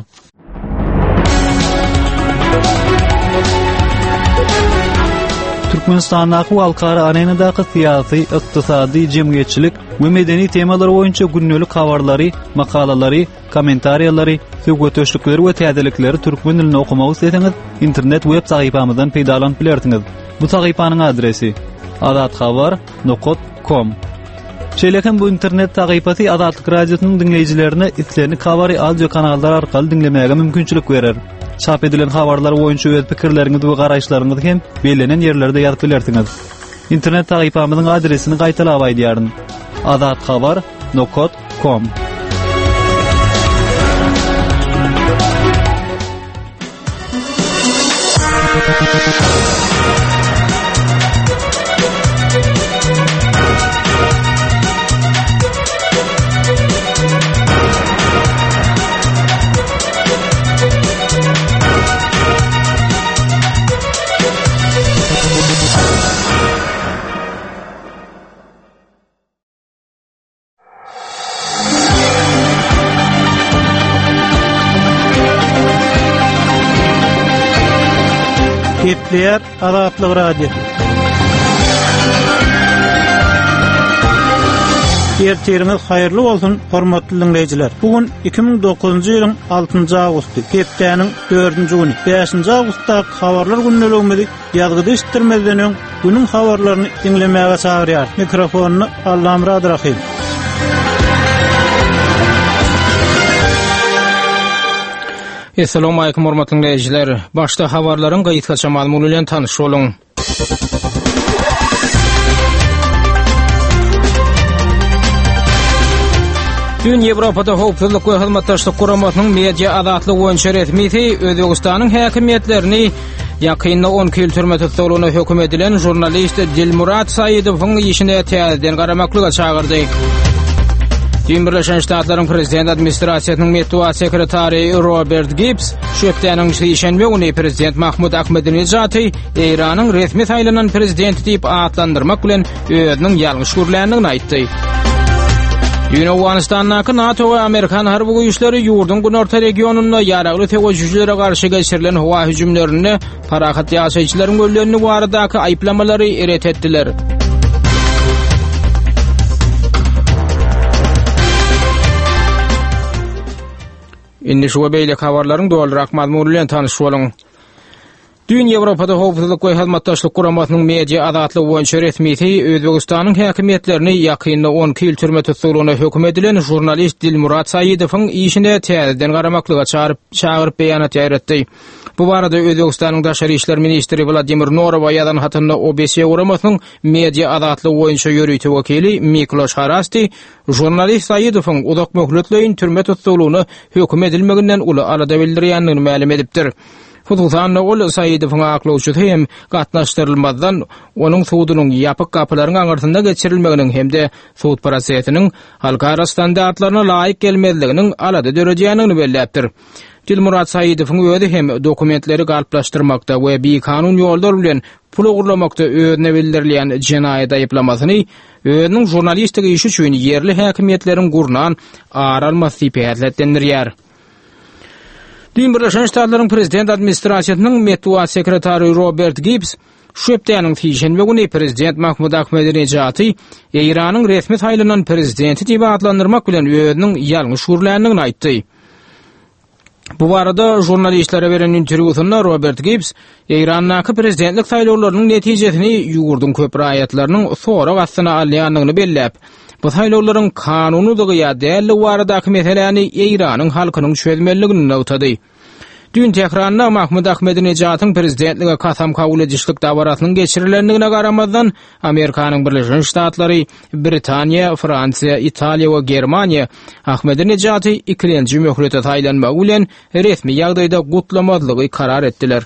Türkmenistanaky halkara arenadaky syýasy, ykdysady, jemgyýetçilik we medeni temalar boýunça günnelik habarlary, makalalary, kommentariýalary, söhbetdeşlikleri we täzelikleri türkmen dilinde okumagy isteseňiz, internet web sahypamyzdan peýdalanyp bilersiňiz. Bu sahypanyň adresi adatxabar.com. Şeýlekem bu internet sahypasy Adatlyk radiosynyň dinleýijilerine islerini kabary audio kanallar arkaly dinlemäge mümkinçilik berer. Çap edilen habarlar boýunça öz pikirleriňizi we garaýşlaryňyzy hem belenen ýerlerde ýazyp bilersiňiz. İnternet sahypamyzyň adresini gaýtalap aýdýaryn. adatxabar.com. Kepler Azatlyk Radio. Erteriniz hayırlı olsun, hormatly dinleyijiler. Bugün 2009-njy ýylyň 6-njy awgusty, hepdeniň 4-nji güni. 5-nji awgustda habarlar günnelegmeli ýazgyda iştirmezden öň günüň habarlaryny dinlemäge çagyrýar. Mikrofonyny Allamrad Rahim. Assalamu alaykum hormatly dinleyijiler. Başda habarlaryň gaýtgaça maglumaty bilen tanyş boluň. Dün Ýewropada howpsuzlyk we hyzmatdaşlyk guramatynyň media azatlygy boýunça resmisi Özbegistanyň häkimetlerini ýakynda 10 ýyl türme tutulgyna hökm edilen jurnalist Dilmurat Saýydowyň işine täzeden garamaklyga çagyrdy. Birleşen Ştatlaryň prezident administrasiýasynyň medeniýet sekretary Robert Gibbs şöpdeniň şeýşenbe güni prezident Mahmud Ahmedinejady Iranyň resmi saýlanan prezidenti diýip atlandyrmak bilen özüniň ýalňyş görlendigini aýtdy. Afganistan'daki NATO ve Amerikan harby güýçleri ýurdun günorta regionunda ýaragly terrorçylere garşy geçirilen howa hüjümlerini parahat ýaşaýjylaryň öllerini baradaky aýplamalary eret etdiler. Indi şu beýle habarlaryň doldurak mazmuny bilen tanyş boluň. Dün Ýewropada howpsuzlyk we hyzmatdaşlyk guramatynyň media azatlygy boýunça resmisi Özbegistanyň häkimetlerini ýakynda 10 ýyl türme tutulgyna hökm edilen jurnalist Dilmurat Saýydowyň işine täzeden garamaklyga çagyryp beýanat ýaratdy. Bu barada Özbegistanyň daşary işler ministri Vladimir Norov ýadan hatynda OBS guramatynyň media azatlygy boýunça ýörüýti wakili Mikloş Harasti jurnalist Saýydowyň uzak möhletleýin türme tutulgyna hökm edilmeginden uly arada bildirýändigini ma'lum edipdir. Hususan ol Saýydowyň aklawçy hem gatnaşdyrylmadan onuň suwdunyň ýapyk gapylaryň aňyrtynda geçirilmeginiň hemde suwd prosesiniň halkara standartlaryna laýyk gelmezliginiň alada dörejeýändigini belläpdir. Dilmurat Saýydowyň özi hem dokumentleri galplaşdyrmakda we bir kanun ýollar bilen pul ogurlamakda özüne bildirilýän jenaýat aýyplamasyny özüniň jurnalistik işi üçin ýerli häkimetleriň gurnan aralmasy peýatlendirýär. Birleşen Ştatlaryň prezident administrasiýasynyň medeniýet sekretary Robert Gibbs şöpdeniň şeýşenbe güni prezident Mahmud Ahmedinejady Iranyň resmi saýlanan prezidenti diýip adlandyrmak bilen özüniň ýalňyş görlendigini aýtdy. Bu barada jurnalistlere beren interwýusynda Robert Gibbs Iranyň prezidentlik saýlawlarynyň netijesini ýurdun köp raýatlarynyň sonra gastyna alýandygyny belläp, bu saýlawlaryň kanunydygy ýa däli baradaky meseleni Iranyň halkynyň çözmelligini awtady. Dün tekrarında Mahmud Ahmedinejadyň prezidentlige kasam kabul edişlik dabaratynyň geçirilendigine garamazdan Amerikanyň Birleşen Ştatlary, Britaniýa, Fransiýa, Italiýa we Germaniýa Ahmedinejady ikinji möhlete taýlanmak bilen resmi ýagdaýda gutlamazlygy karar etdiler.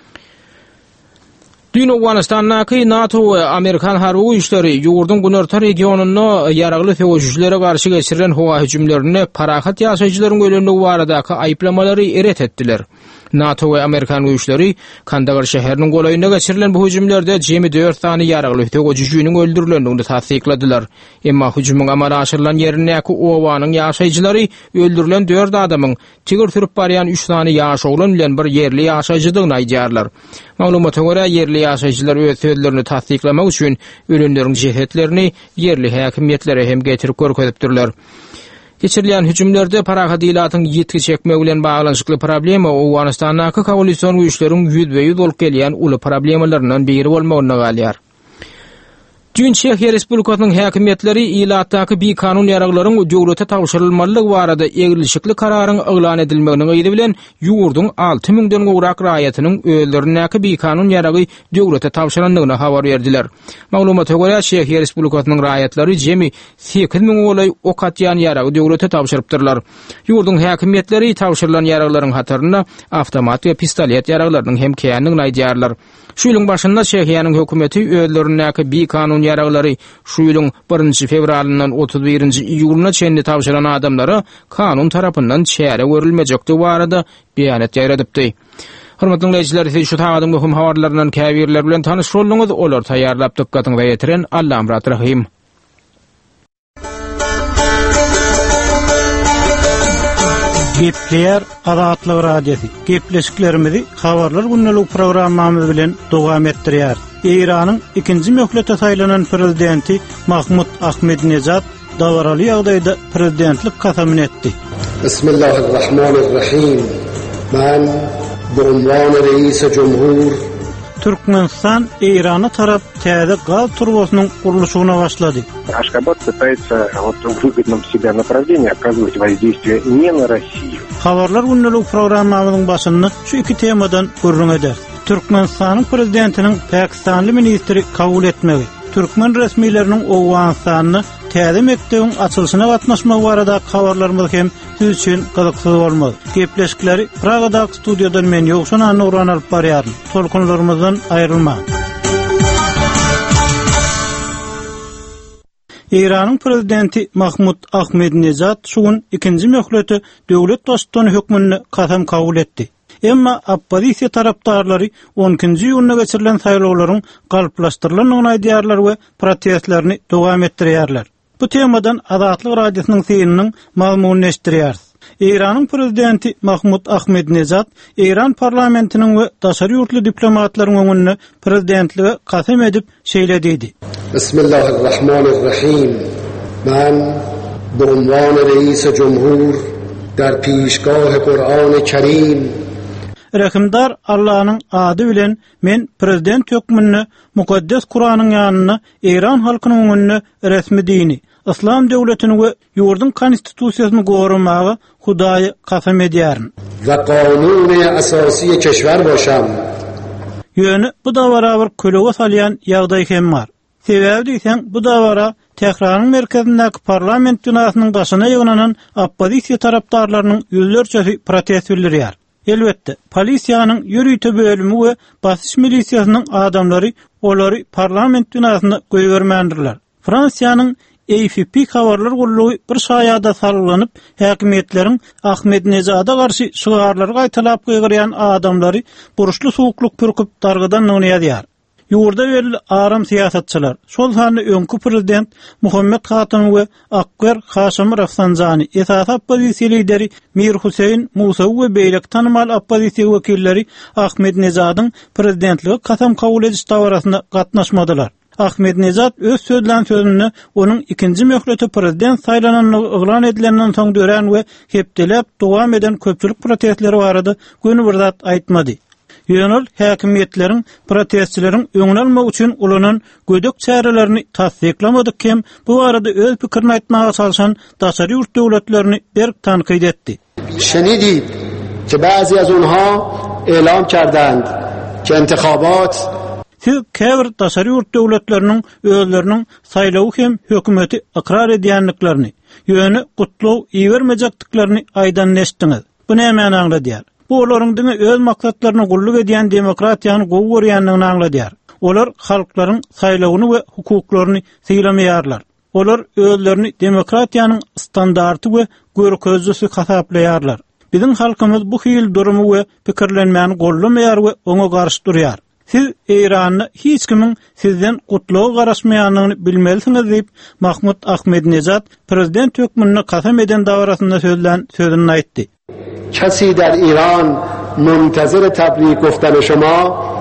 Dün Afganistan'daki NATO ve Amerikan harby güýçleri ýurdun günorta regionunda ýaragly terrorçylere garşy geçirilen howa hüjümlerini parahat ýaşaýjylaryň ölümligi baradaky aýplamalary eret etdiler. NATO ve Amerikan güýçleri Kandahar şäheriniň golayynda geçirilen bu hüjümlerde jemi 4 sany ýaragly terrorçynyň öldürilendigini tasdikladylar. Emma hüjümüň amala aşyrylan ýerindäki owanyň ýaşaýjylary öldürilen 4 adamyň tigir sürüp barýan 3 sany ýaş oglan bilen bir yerli ýaşaýjydygyny aýdýarlar. Maglumata görä yerli ýaşaýjylar öz sözlerini tasdiklamak üçin ölenleriň jehetlerini yerli häkimetlere hem getirip görkezipdirler. Geçirilen hüjümlerde parahat ilatyň ýetki çekmek bilen baglanyşykly problema Afganistandaky koalisiýon güýçleriň ýüzbe-ýüz bolup gelýän uly problemlaryndan biri bolmagyna galýar. Dün Çekiýa Respublikasynyň häkimetleri ilatdaky bir kanun ýaraglaryň döwlete tawşyrylmalylygy barada egilişikli kararyň eglan edilmegini gaýdy bilen ýurdun 6000den gowrak raýatynyň öldürnäki bir kanun ýaragy döwlete tawşyrandygyna habar berdiler. Maglumata görä Çekiýa Respublikasynyň raýatlary jemi 8000 olay okatýan ýaragy döwlete tawşyrypdyrlar. Ýurdun häkimetleri tawşyrylan ýaraglaryň hatyryna awtomat we pistolet ýaraglarynyň hem käýändigini aýdýarlar. Şu ýylyň başynda Çekiýanyň hökümeti öldürnäki bir kanun ýaraglary şu ýylyň 1 fevralyndan 31-nji iýulyna çenli tawşyran adamlara kanun tarapyndan çäre görülmejekdi barada beýanat ýaradypdy. Hormatly dinleýijiler, siz şu taýdan möhüm habarlardan käbirler bilen tanyş bolduňyz, olar taýýarlap dykkatyňyza ýetiren Allamrat Rahim. Gepleyer Azatlyk Radiosu. Gepleşiklerimizi Habarlar günlük programmamız bilen dowam etdirýär. İran'ın ikinci möhlete saylanan prezidenti Mahmud Ahmedinejad dawaraly ýagdaýda prezidentlik kasamyny etdi. Bismillahirrahmanirrahim. Men bu unwany Reis-i Cumhur Türkmenistan İran'a tarap täze gaz turbosynyň guruluşyna başlady. Ашхабад пытается вот в выгодном себя направлении оказывать воздействие не на Россию. Habarlar günlük programmamyzyň başynda şu iki temadan gurrun eder. Türkmenistanyň prezidentiniň Pakistanly ministri kabul etmegi, Türkmen resmileriniň Owganistanyny täze mekdebiň açylyşyna gatnaşmak barada habarlarymyz hem siz üçin gyzykly bolmaly. Gepleşikleri Pragada studiýadan men ýokşan Nuran alyp barýaryn. Tolkunlarymyzdan aýrylma. İran'ın prezidenti Mahmud Ahmedinejad şugun ikinci möhleti döwlet başçylygyny hökmüni kasam kabul etdi. Emma oppozisiýa tarapdarlary 12-nji ýylyna geçirilen saýlawlaryň galplaşdyrylan aýdýarlar we protestlerini dowam etdirýärler. Bu temadan Azatlyk Radiosynyň synanyň mazmunyny eşitdirýär. İran'ın prezidenti Mahmud Ahmedinejad İran parlamentiniň we daşary ýurtly diplomatlaryň öňünde prezidentlige kasam edip şeýledidi. Bismillahirrahmanirrahim. Men bu unwany Reis-i Cumhur der pişgah Kur'an-ı Kerim Rahimdar Allah'ın adı bilen men prezident hökmüni mukaddes Kur'anyň ýanyna İran halkynyň öňünde resmi dini İslam döwletini we ýurdun konstitusiýasyny gorumagy Hudaýy kasam edýärin. Ve kanuny asasy keşwer başam. Ýöne bu da barabar köleге salýan ýagdaý hem bar. Sebäbi diýsen bu dawara Tehraň merkezindäki parlament binasynyň başyna ýygnanan oppozisiýa tarapdarlarynyň ýüzlerçesi protest bildirýär. Elbetde, polisiýanyň ýürüýte bölümi we basyş milisiýasynyň adamlary olary parlament binasyna goýbermändirler. Fransiýanyň AFP habarlar gullugy bir şaýada sarylanyp, häkimetleriň Ahmedinejada garşy şygarlary gaýtalap goýgyrýan adamlary buruşly suwukluk pürküp dargydan nöňýär. Ýurda belli aram siýasatçylar, şol hany öňkü prezident Muhammed Hatam we Akber Haşym Rafsanjany, esas oppozisiýa lideri Mir Huseyn Musawy we beýlek tanymal oppozisiýa wekilleri Ahmedinejad'yň prezidentligi kasam kabul ediş dawrasyna gatnaşmadylar. Ahmedinejad öz sözlen sözüni onun ikinci möhleti prezident saýlananyny yglan edilenden soň dören we hepdelep dowam eden köpçülik protestleri barada göni bir zat aýtmady. Ýönül häkimetleriň protestçileriň öňüne almak üçin ulanan gödök çärelerini tasdiklamadyk hem bu barada öz pikirini aýtmaga çalışan daşary ýurt döwletlerini berk tanqid etdi. Şenidid ki bazı az onha elan kerdand ki intikhabat Siz käbir daşary ýurt döwletleriniň özleriniň saýlawy hem hökümeti ikrar edýänliklerini, ýöne gutlaw iýermejekdiklerini aýdan neşdiňiz. Bu näme aňladýar? Bu olaryň diňe öz maksatlaryny gulluk edýän demokratiýany gowy görýänligini aňladýar. Olar halklaryň saýlawyny we hukuklaryny syýlamaýarlar. Olar özlerini demokratiýanyň standarty we görkezlisi hasaplaýarlar. Biziň halkymyz bu hil durumy we pikirlenmäni gollamaýar we oňa garşy durýar. Siz İran'ı hiç kimin sizden kutluğa garaşmayanlığını bilmelisiniz deyip Mahmud Ahmedinejad prezident hükmünü kasam eden davrasında sözünü aýtdy. Kesi der İran muntazir tabrik goftan şoma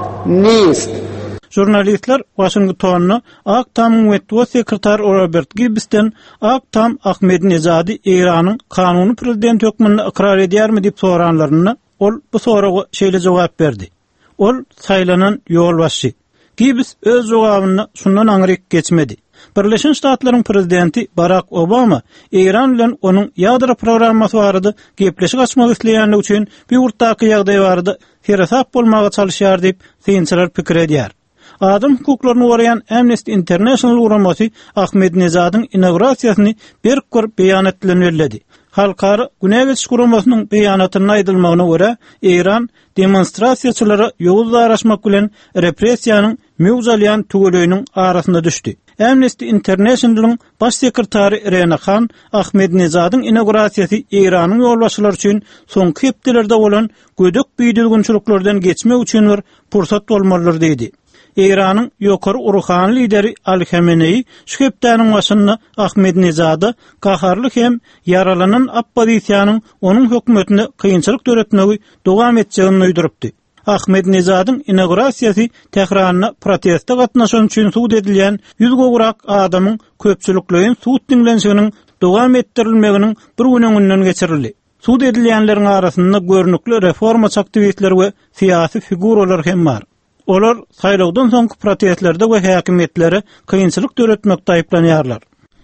nist. Jurnalistler Washington'u Aktam'ın Vetwa sekreter Robert Gibbs'ten Aktam Ahmedinejad'ı İran'ın kanuni prezident hükmünü ikrar edýärmi diýip soranlaryna ol bu soraga şeýle jogap berdi. Ol saýlanan ýolbaşçy. Gibbs öz jogabyny şundan aňryk geçmedi. Birleşen Ştatlaryň prezidenti Barack Obama İran bilen onuň ýadro programmasy barada gepleşik açmak isleýänligi üçin bir urtaky ýagdaý barada herasap bolmaga çalyşýar diýip synçylar pikir edýär. Adam hukuklaryny goraýan Amnesty International uramasy Ahmedinejad'yň inaugurasiýasyny bir gör beýanat bilen berdi. Halkara Güneş Kuramasynyň beýanatyny aýdylmagyna görä, İran demonstrasiýaçylary ýolda araşmak bilen repressiýanyň mewzalyan tugulöýüniň arasynda düşdi. Amnesty International'ın baş sekretary Rena Khan, Ahmedinejad'yň inaugurasiýasy İranyň ýolbaşçylary üçin soňky hepdelerde bolan gödök büýdürgünçiliklerden geçmek üçin bir pursat bolmalydyr diýdi. İran'ın Yokar Urhan lideri Al-Khamenei şu hepdäniň başynda Ahmedinejady gaharlyk hem yaralanan oppozisiýanyň onun hökümetine kıyınçylyk töretmegi dowam etjegini öýdüripdi. Ahmedinejad'ın inaugurasiýasy Tehranyna protestde gatnaşan üçin suud edilýän 100 gowrak adamyň köpçüliklerin suud dinlenşiginiň dowam etdirilmeginiň bir gününden geçirildi. Suud edilýänleriň arasynda görnükli reforma aktivistleri we syýasy figuralar hem bar. Olar saýlawdan soňky protestlerde we häkimetlere kıyınçylyk töretmekde aýplanýarlar.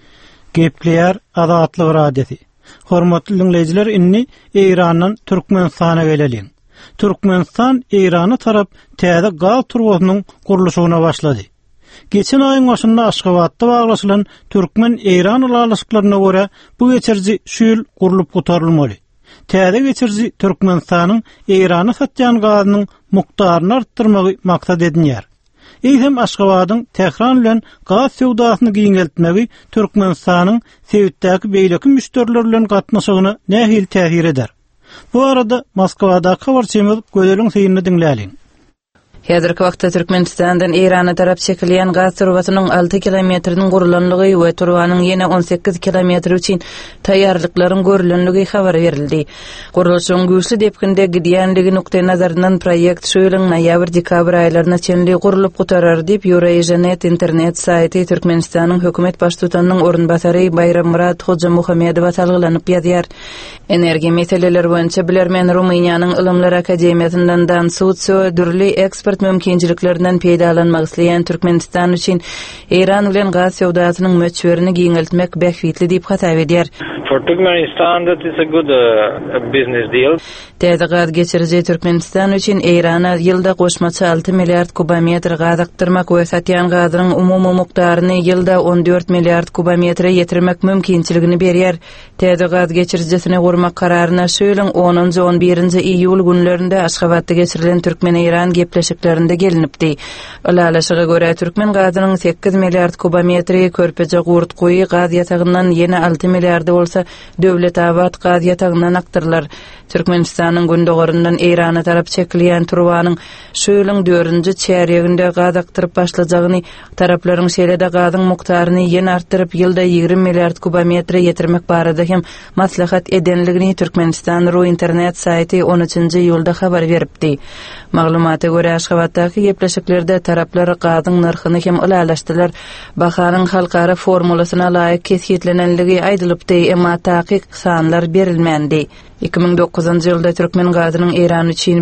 Gepleýär Azatlyk radiosi. Hormatly dinleýijiler, inni Eýrandan Türkmenistana gelelin. Türkmenistan Eýrana tarap täze gaz turbasynyň guruluşyna başlady. Geçen aýyň başynda Aşgabatda baglaşylan Türkmen-Eýran alalyşyklaryna görä bu geçirji şuýul gurulyp gotarylmaly. Täze geçirji Türkmenistanyň Eýrana satýan gazynyň mukdaryny artdyrmagy maksat edilýär. Eýsem Aşgabatyň Tehran bilen gaz sewdasyny giňeltmegi Türkmenistanyň Sewitdäki beýleki müşteriler bilen gatnaşygyna nähil täsir eder. Bu arada Moskwada habarçymyz Gödeliň seýini dinläliň. Häzirki wagtda Türkmenistandan Eýrana tarap çekilýän gaz turbasynyň 6 kilometriniň gurulanlygy we turbanyň ýene 18 kilometr üçin taýýarlyklaryň görülenligi habar berildi. Guruluşyň güýçli depkinde gidýänligi nukta nazaryndan proýekt şu ýylyň noýabr-dekabr aýlaryna çenli gurulyp gotarar diýip Euronews internet saýty Türkmenistanyň hökümet baş tutanynyň orunbasary Bayrammurat Hojamuhammedow talgylanyp ýazýar. Energiýa meseleleri boýunça bilermen Rumyniýanyň Ilymlar Akademiýasyndan dansut söýdürli ekspert mümkinçiliklerinden peýdalanmak isleýän Türkmenistan üçin Eýran bilen gaz sewdasynyň möçberini giňeltmek bähwitli diýip hatap edýär. For Turkmenistan, that is a good business deal. Täze gaz geçiriji Türkmenistan üçin Eýrana ýylda goşmaça 6 milliard kubometr gaz aktyrmak we satýan gazynyň umumy mukdaryny ýylda 14 milliard kubometre ýetirmek mümkinçiligini berýär. Täze gaz geçirijisini gurmak kararyna şu ýylyň 10-11 iýul günlerinde Aşgabatda geçirilen Türkmen-Eýran gepleşiklerinde gelinipdi. Alalaşyga görä Türkmen gazynyň 8 milliard kubometri körpeje gurt goýy gaz ýatagyndan ýene 6 milliardy bolsa döwlet abat gaz ýatagyndan aktyrlar. Türkmenistanyň gündogorundan Eýrana tarap çekilýän turbanyň şu ýylyň 4-nji çäreginde gaz aktyryp başlajagyny, taraplaryň şeýlede gazyň mukdaryny ýene artdyryp ýylda 20 milliard kubometre ýetirmek barada hem maslahat edenligini Türkmenistan internet saýty 13-nji ýylda habar beripdi. Maglumata görä Aşgabatdaky gepleşiklerde taraplar gazyň narhyny hem ilalaşdylar. Bahanyň halkara formulasyna laýyk kesýetlenenligi aýdylypdy, emma taýyk sanlar berilmendi. 2009-njy ýylda Türkmen gazynyň Eýran üçin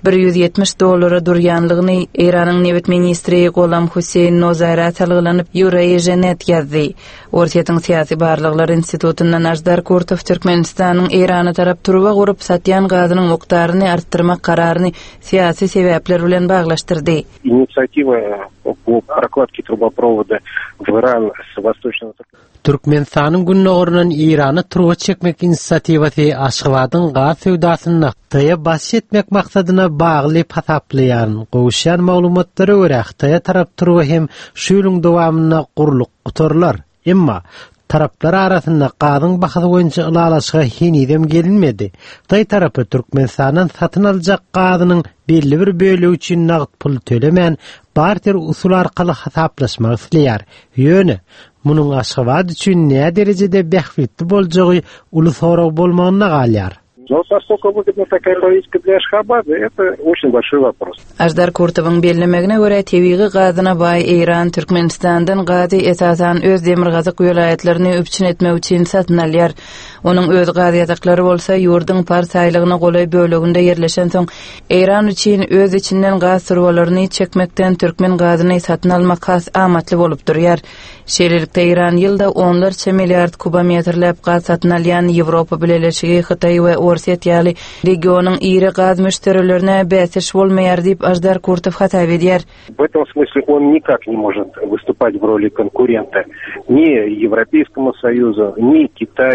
$170 durýanlygyny Eýranyň Newet ministri Golam Huseyn Nozara talgylanyp Euronews ýazdy. Ortaýatyň syýasy barlyklar institutundan Ajdar Kurtow Türkmenistanyň Eýrana tarap turba gurup satýan gazynyň mukdaryny artdyrmak kararyny syýasy sebäpler bilen baglaşdyrdy. Инициатива по прокладке трубопровода в Иран с восточного Türkmenistanyň günnogorundan Eýrana turba çekmek inisiatiwasy Aşgabatyň gaz sewdasyny Xitaýa baş etmek maksadyna bagly hasaplaýan gowşan maglumatlary görä Xitaýa tarap turba hem şu ýylyň dowamyna gurulyp gotarlar. Emma taraplar arasynda gazyň bahasy boýunça ilalaşyga hinidem gelinmedi. Xitoy tarapy Türkmenistandan satyn aljak gazynyň belli bir bölegi üçin nagd pul tölemän barter usul arkaly hasaplaşmak isleýär. Ýöne munyň Aşgabat üçin näme derejede bähwitli boljagy uly sorag bolmagyna galýar. Но насколько выгодна такая политика для Ашхабада, это очень большой вопрос. Ajdar Kurtowyň bellemegine görä tebigy gazyna baý Eýran Türkmenistandan gazy esasan öz demir gazyk welaýatlaryny öpçün etmek üçin satyn alýar. Onuň öz gaz ýataklary bolsa ýurdyň par saýlygyna golay böleginde ýerleşen soň Eýran üçin öz içinden gaz turbalaryny çekmekden Türkmen gazyny satyn almak has amatly bolup durýar. Şeýlelikde Eýran ýylda onlarça milliard kubometrläp gaz satyn alýan Ýewropa Birleşigi, Xitoy we Orsiýet ýaly regionyň iri gaz müşterilerine bäsiş bolmaýar diýip Ajdar Kurtow hatap edýär. В этом смысле он никак не может выступать в роли конкурента ни Европейскому Союзу, ни Китаю,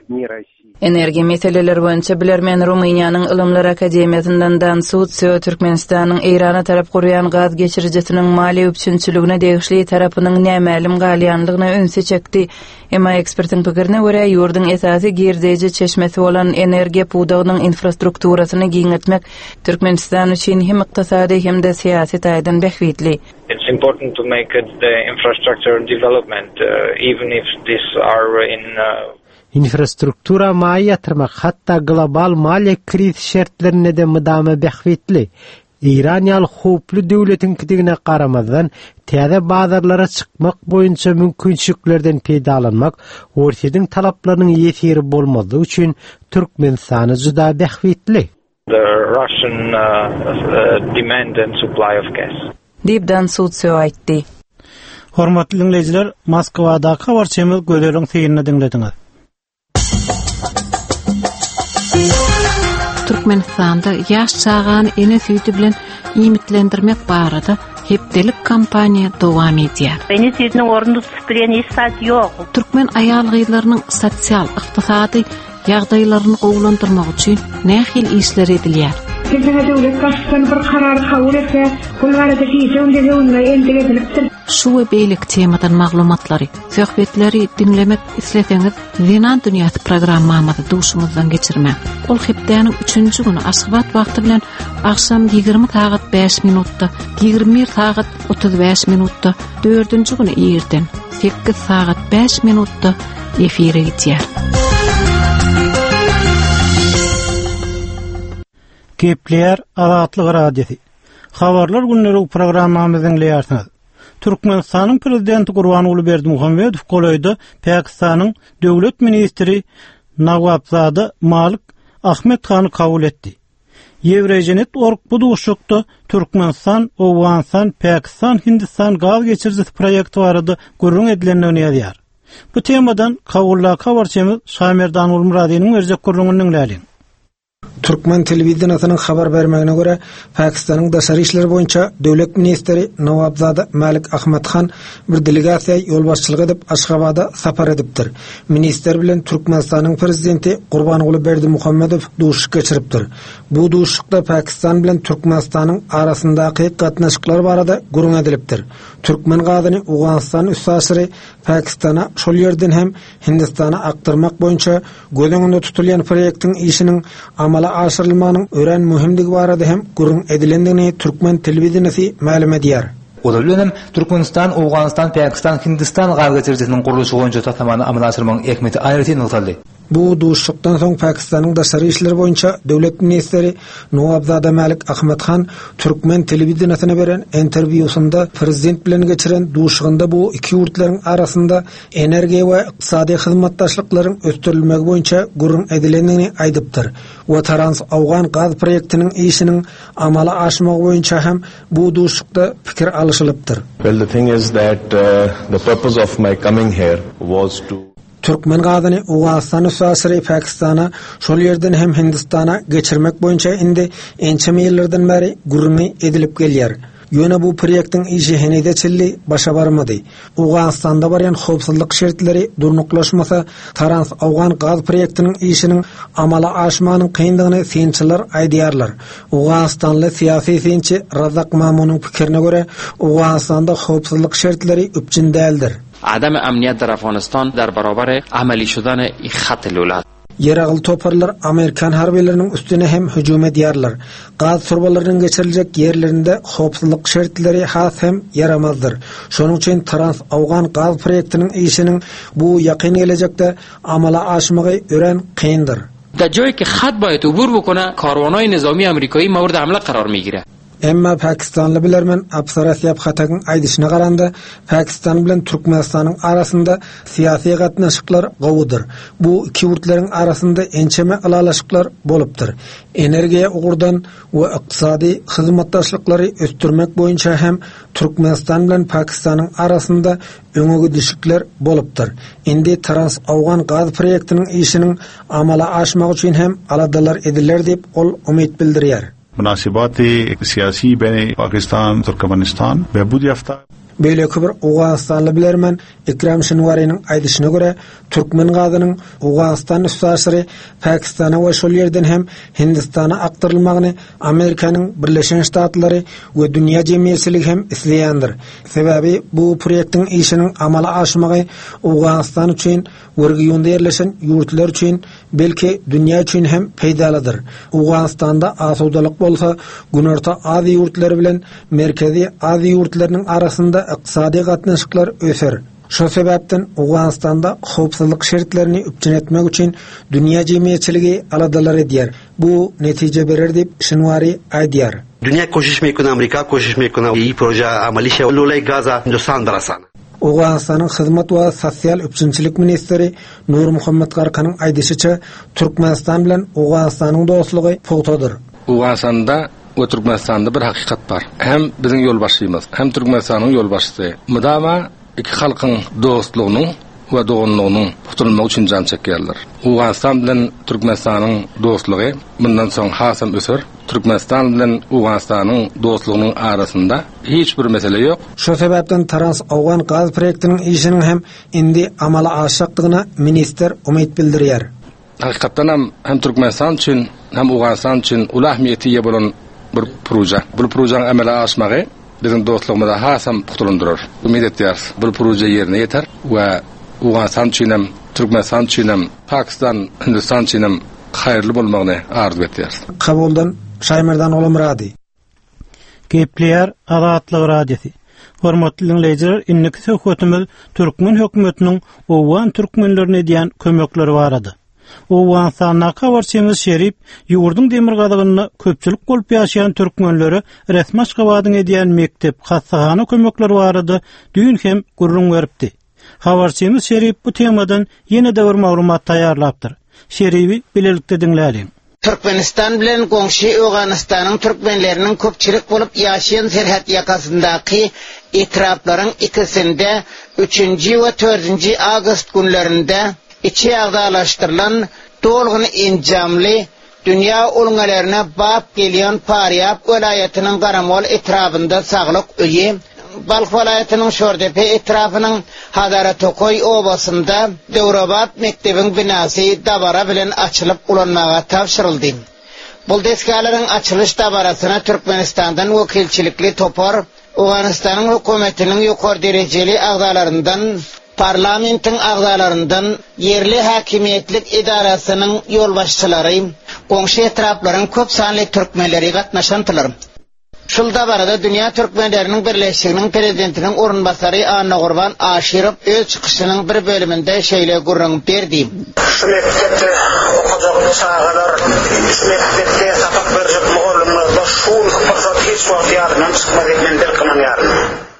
ни России. Energiya meseleleri boýunça bilermen Rumyniýanyň Ilymlar Akademiýasyndan Dansut Söö Türkmenistanyň Eýrana tarap gurýan gaz geçiricisiniň mali üçünçiligine degişli tarapynyň nämälim galýanlygyna önse çekdi. Emma ekspertiň pikirine görä ýurdun esasy girdeji çeşmesi bolan energiýa pudagynyň infrastrukturasyny giňetmek Türkmenistan üçin hem ykdysady hem de siýasy taýdan behwitli. It's important to make the infrastructure development, even if these are in infrastruktura maýa ýatyrmak, hatda global maliýe kriz şertlerine de mydama behwitli. İran ýaly howply döwletiň kidigine garamazdan täze bazarlara çykmak boýunça mümkinçiliklerden peýdalanmak, ortadyň talaplarynyň ýetiri bolmagy üçin Türkmenistany juda behwitli. The Russian demand and supply of gas. Dip Dansut Söö aýtdy. Hormatly dinleýijiler, Moskwada habar çemel gödeliň seýinini dinlediňiz. Türkmenistanda ýaş çağany ene süýdi bilen imitlendirmek barada hepdelik kampaniýa dowam edýär. Ene süýdüň orundy tutup bilen hiç sat ýok. Türkmen aýalgylarynyň sosial, ykdysady ýagdaýlaryny gowlandyrmak üçin nähil işler edilýär. Bizde döwlet başçysyny bir karar kabul etse, bu barada fiýsende ýoluna endirilipdir. Şu we beýlik temadan maglumatlary, söhbetleri dinlemek isleseňiz, Zinan Dünýäsi programmamyzy duşumuzdan geçirmek. Ol hepdeniň 3-nji güni aşgabat wagty bilen akşam 20 saat 5 minutda, 21 saat 35 minutda, 4-nji güni ýerden 8 saat 5 minutda efire gitýär. Kepler Azatlyk radiosi. Habarlar günleri programmamyzyň dinleýärsiňiz. Türkmenistanyň prezidenti Gurbanuly Berdimuhammedow golaýda Pakistanyň döwlet ministri Nawabzada Malik Ahmed Khany kabul etdi. Ýewrejenet.org bu duşukda Türkmenistan, Owganistan, Pakistan, Hindistan gaz geçiricisi proýekti barada gurrun edilenini ýazýar. Bu temadan kabulla habarçymyz Şamerdan Ulmuradynyň berjek gurrungyny dinläýin. Türkmen televizionynyň habar bermegine göre Pakistanyň daşary işleri boýunça döwlet ministri Nawabzada Malik Ahmed Khan bir delegasiýa ýolbaşçylyk edip Aşgabada sapar edipdir. Minister bilen Türkmenistanyň prezidenti Gurbanuly Berdimuhammedow duşuk geçiripdir. Bu duşukda Pakistan bilen Türkmenistanyň arasyndaky gatnaşyklar barada gurrun edilipdir. Türkmen gazyny Owganistan üssaşyry Pakistana şol ýerden hem Hindistana aktarmak boýunça gözüňde tutulýan proýektiň işiniň amala aşyrylmanyň ören mühimdigi barada hem gurrun edilendigini Türkmen televizionyny ma'lum edýär. Olar bilen Türkmenistan, Owganistan, Pakistan, Hindistan gaz geçiricisiniň guruluşy boýunça tatamany amala aşyrmagyň ähmiýeti aýryty nykdaldy. Bu duşukdan soň Pakistanyň daşary işleri boýunça döwlet ministri Nawabzada Malik Ahmed Khan Türkmen televizionyna beren interwýusunda prezident bilen geçiren duşugynda bu iki ýurtlaryň arasynda energiýa we ykdysady hyzmatdaşlyklaryň ösdürilmegi boýunça gurrun edilendigini aýdypdyr. We Trans-Awgan gaz proýektiniň işiniň amala aşmagy boýunça hem bu duşukda pikir alışylypdyr. Well, the thing is that the purpose of my coming here was to Türkmen gazyny Owganistan üssaşyry Pakistana şol ýerden hem Hindistana geçirmek boýunça indi ençe ýyllardan beri gurrun edilip gelýär. Ýöne bu proýektiň işi henide çilli başa barmady. Owganistanda barýan howpsuzlyk şertleri durnuklaşmasa, Trans-Awgan gaz proýektiniň işiniň amala aşmanyň kyndygyny synçylar aýdýarlar. Owganistanly syýasy synçy Razak Mamunyň pikirine görä, Owganistanda howpsuzlyk şertleri üpçün däldir. عدم امنیت در افغانستان در برابر عملی شدن خط لولات. Yeragıl toparlar Amerikan harbilerinin üstüne hem hücum edýärler. Gaz turbalarının geçirilecek yerlerinde howpsuzlyk şertleri has hem yaramazdır. Şonuň üçin Trans-Awgan gaz proýektiniň işiniň bu ýakyn gelecekde amala aşmagy ören kyndyr. در جایی که خط باید عبور بکنه کاروانهای نظامی آمریکایی مورد حمله قرار میگیره. Emma Pakistanly bilermen Absarasyap Hatagyň aýdyşyna garanda Pakistan bilen Türkmenistanyň arasynda syýasy gatnaşyklar gowudyr. Bu iki ýurtlaryň arasynda ençeme alalaşyklar bolupdyr. Energiýa ugurdan we ykdysady hyzmatdaşlyklary östürmek boýunça hem Türkmenistan bilen Pakistanyň arasynda öňe düşükler bolupdyr. Indi Trans-Awgan gaz proýektiniň işiniň amala aşmagy üçin hem aladalar ediler diýip ol umyt bildirýär. मुनासिबात सियासी बैन पाकिस्तान तुर्कमेनिस्तान बहबूद याफ्ता Beýleki bir Awganistanly bilermen Ikram Şinwarinyň aýdyşyna görä, türkmen gadynyň Awganistan üstaşyry Pakistana we şol ýerden hem Hindistana aktarylmagyny Amerikanyň Birleşen Ştatlary we dünýä jemgyýetçiligi hem isleýändir. Sebäbi bu proýektiň işiniň amala aşmagy Awganistan üçin regionda ýerleşen ýurtlar üçin belki dünýä üçin hem peýdalydyr. Awganistanda asawdalyk bolsa, Günorta Aziýa ýurtlary bilen Merkezi Aziýa ýurtlarynyň arasynda iqtisadi gatnaşyklar öser. Şo sebäpden Awganistanda howpsuzlyk şertlerini üpçün etmek üçin dünýä jemgyýetçiligi aladalar edýär. Bu netije berer diýip Şinwari aýdýar. Dünya koşuş mekun, Amerika koşuş mekun, iyi proje amalişe olay Gaza, Hindistan darasan. Awganistanyň hyzmat we sosial üpçünçilik ministri Nur Muhammed Garkanyň aýdyşyça, Türkmenistan bilen Awganistanyň dostlugy pogtadyr. Awganistanda we Türkmenistanda bir hakikat bar. Hem biziň ýolbaşçymyz, hem Türkmenistanyň ýolbaşçysy. Mudama iki halkyň dostlugynyň we doganlygynyň pogtulmagy üçin jan çekýärler. Awganistan bilen Türkmenistanyň dostlugy bundan soň hasam öser. Türkmenistan bilen Awganistanyň dostlugynyň arasynda hiç bir mesele ýok. Şo sebäpden Trans-Awgan gaz proýektiniň işiniň hem indi amala aşakdygyna minister umyt bildirýär. Hakykatdan hem Türkmenistan üçin hem Awganistan üçin uly ähmiýeti ýa bolan bir proje. Bu projanyň amala aşmagy biziň dostlugymyza hasam pogtulandyrar. Umyt etýär, bu proje ýerine ýeter we Awganistan üçin hem Türkmenistan üçin hem Pakistan, Hindistan üçin hem haýyrly bolmagyny arzu etýär. Kabuldan Şaýmerdan Olamrady. Gepleýär Azatlyk radiosi. Hormatly dinleýijiler, inniki söhbetimiz Türkmen hökümetiniň Awgan türkmenlerine diýen kömekleri barady. Awganistana habarçymyz Şerip, ýurdun demir gadygyny köpçülik bolup ýaşaýan türkmenleri resmi Aşgabatyň edýän mektep, hassahana kömekleri barady, düýün hem gurrun beripdi. Habarçymyz Şerip bu temadan ýene de bir maglumat taýýarlapdyr. Şeribi bilelikde dinläýin. Türkmenistan bilen goňşy Awganistanyň türkmenleriniň köpçülik bolup ýaşaýan serhat ýakasyndaky etraplaryň ikisinde 3-nji we 4-nji awgust günlerinde içi agdalaştırılan dolgun injamly dünya ulgalarına bap gelýän Paryap welaýatynyň Garamol etrafynda saglyk öýi, Balx welaýatynyň Şordepe etrafynyň Hadara Tokoy obasynda Dewrabat mektebiň binasy dabara bilen açylyp ulanmaga tapşyryldy. Bu deskalaryň açylyş dabarasyna Türkmenistandan wekilçilikli topar Awganistanyň hökümetiniň ýokary derejeli agdalaryndan, parlamentin agdalaryndan, yerli hakimiýetlik idarasynyň ýolbaşçylary, goňşy etraplaryň köp sanly türkmenleri gatnaşandylar. Şol dabarada dünýä türkmenleriniň birleşiginiň prezidentiniň orunbasary Anna Gurban Aşirov öz çykyşynyň bir bölüminde şeýle gurrun berdi. Şu mektepde okujak çağalar, şu mektepde satak berjek mugallimler, şol maksat hiç wagt ýardan çykmady mendel kılan ýardan.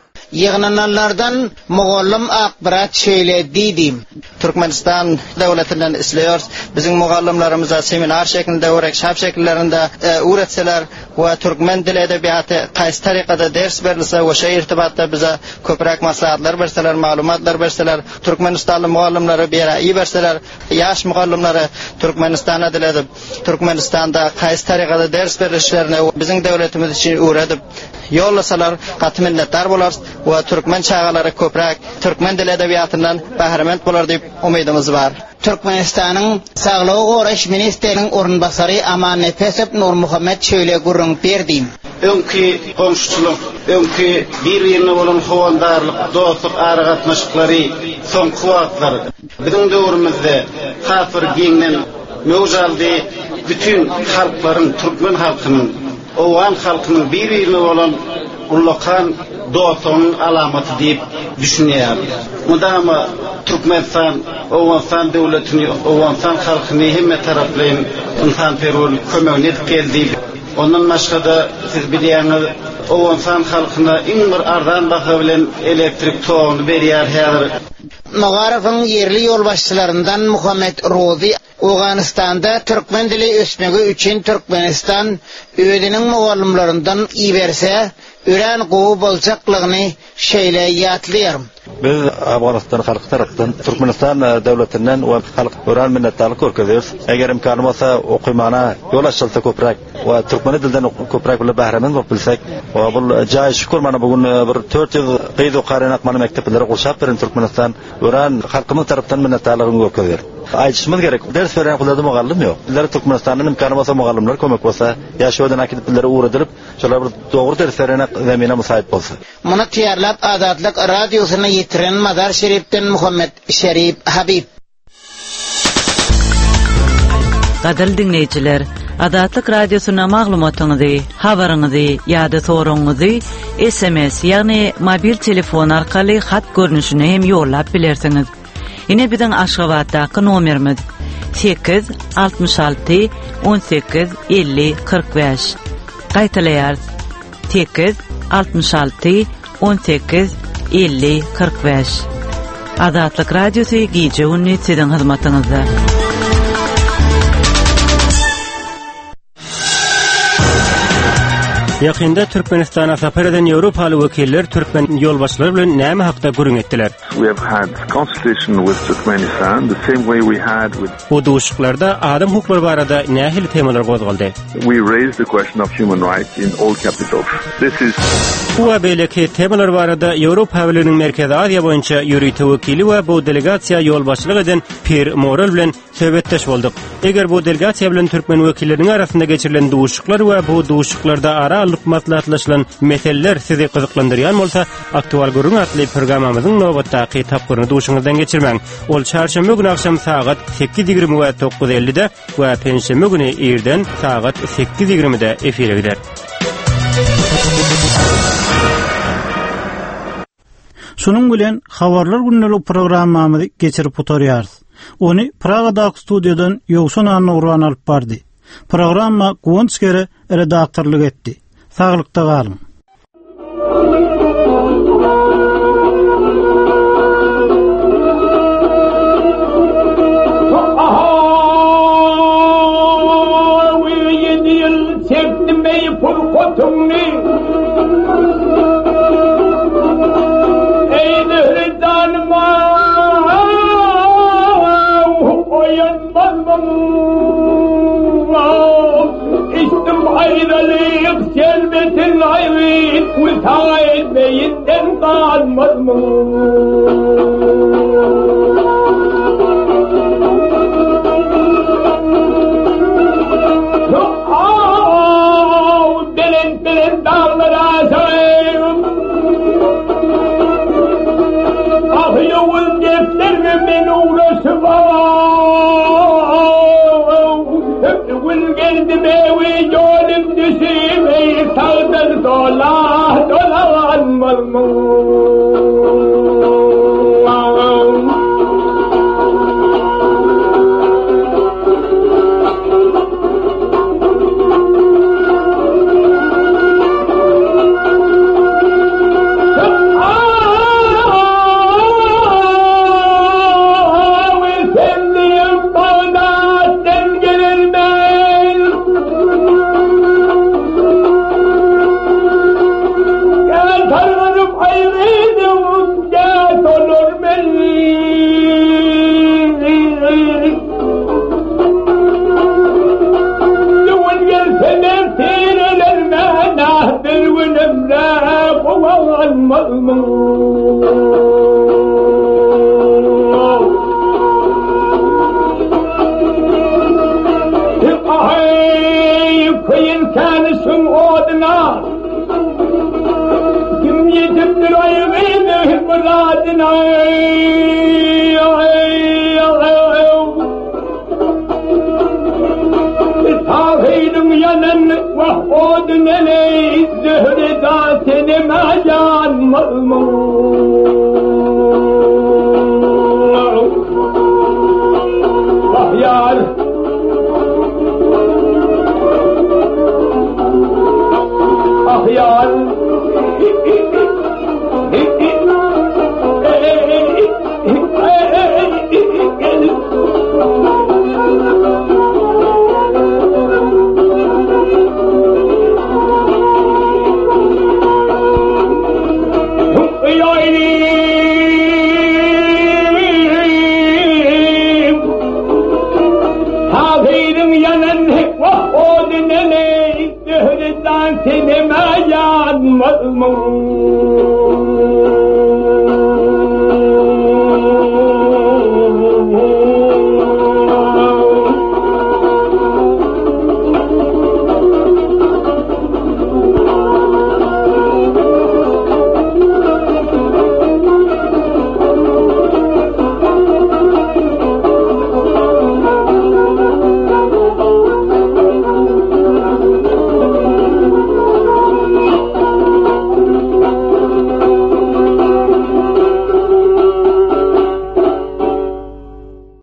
Yığınanlardan mugallim akbarat şeýle Türkmenistan döwletinden isleýär. Biziň mugallimlarymyza seminar şeklinde workshop şekillerinde öğretseler we türkmen dili edebiýaty gaýsy tarykada ders berilse we şeýle irtibatda bize köprak maslahatlar berseler, maglumatlar berseler, Türkmenistanly mugallimlary beýär berseler, ýaş mugallimlary Türkmenistana dil edip, Türkmenistanda gaýsy tarykada ders berilişlerini biziň döwletimiz üçin öğretip ýollasalar gaty minnetdar bolar we türkmen çağalary köprak türkmen dili edebiýatyndan bahrament bolar diýip umydymyz bar. Türkmenistanyň Saglyk goraş ministriniň orunbasary Aman Nefesov Nur Muhammed şeýle gurrun berdi. Öňki goňşuçylyk, öňki bir-birine bolan howandarlyk, dostluk aragatnaşyklary soňky wagtlar biziň döwrümizde kafir giňden mewjaldy bütün halklaryň, türkmen halkynyň, Awgan halkynyň bir-birine bolan ullakan dostlugynyň alamaty diýip düşünýär. Mudama Türkmenistan, Awganistan döwletini, Awganistan halkyny hemme taraplaryň insanperwerlik kömegine edip geldi. Ondan başga siz bilýäňiz, Awganistan halkyna iň bir arzan baha bilen elektrik togyny berýär häzir. Magarafyň yerli ýolbaşçylaryndan Muhammed Rozi Awganistanda türkmen dili ösmegi üçin Türkmenistan öýdüniň mugallimlerinden iberse, ören gowy boljaklygyny şeýle ýatlaýarym. Biz Afganistan halkı tarafından Türkmenistan devletinden ve halk öğren minnettarlyk görkezýär. Eger imkany bolsa okumana yol açylsa köpräk we türkmen dilden köpräk bilen bahraman bolup bilsek, we bul jaý şükür mana bugun bir 400 gyýdy qarynak mana mekteplere goşap beren Türkmenistan öğren halkynyň tarapdan minnettarlygyny görkezýär. Aytışmaz gerek. Ders veren kullarda mugallim yok. Bizler Türkmenistan'ın imkanı olsa mugallimler kömek olsa, yaşawadan akidip bizlere uğradırıp, şolar bir doğru ders verene zemine müsait bolsa. Muna tiyarlap Adatlyk radiosuna yetiren Mazar Şerif'ten Muhammed Şerif Habib. Gadal dinleyiciler, Adatlyk radiosuna maglumatyňyzy, habaryňyzy ýa-da soragyňyzy SMS ýagny mobil telefon arkaly hat görnüşine hem ýollap bilersiňiz. Yine bizden Aşgabatdaky nomerimiz 8 66 18 50 45. Gaýtaýar 8 66 18 50 45. Adatlyk radiosy gije ünni sizin hyzmatyňyzda. Yakında Türkmenistan'a sapar eden Avrupalı vekiller Türkmen yolbaşçıları bilen näme hakda görüň etdiler. We have had consultation with Turkmenistan the same way we had with. Bu duşuklarda adam hukukları barada nähili temalar gozgaldy. We raised the question of human rights in all capitals. This is bu belki temalar barada Avrupa Birliğiniň Merkezi Aziýa boýunça ýürüýte wekili we bu delegasiýa yolbaşçylyk eden Pierre Morel bilen söhbetdeş boldyk. Eger bu delegasiýa bilen Türkmen wekilleriniň arasynda geçirilen duşuklar we bu duşuklarda ara maslahatlaşylan meseleler sizi gyzyklandyrýan bolsa, aktual görüň atly programmamyzyň nowatdaky tapgyryny duşuňyzdan geçirmäň. Ol çarşamba günü akşam saat 8:20 we 9:50-de we penşembe günü erden saat 8:20-de efire gider. Şunun bilen habarlar günlük programmamyzy geçirip oturýarys. Ony Pragadaky studiýadan Ýogsun Nurwan alyp bardy. Programma Gonskere redaktorlyk etdi. Sağlıkta kalın. Selbetin ayrı kultayet beyinden kalmaz mı? Delen dağlara sarayım. Ah yavul defterimin uğraşı var. Will geldi bevi yolum düşüme sağdır dolan malmı. يننهك وخود نلي تهردان سينما يعد مضمون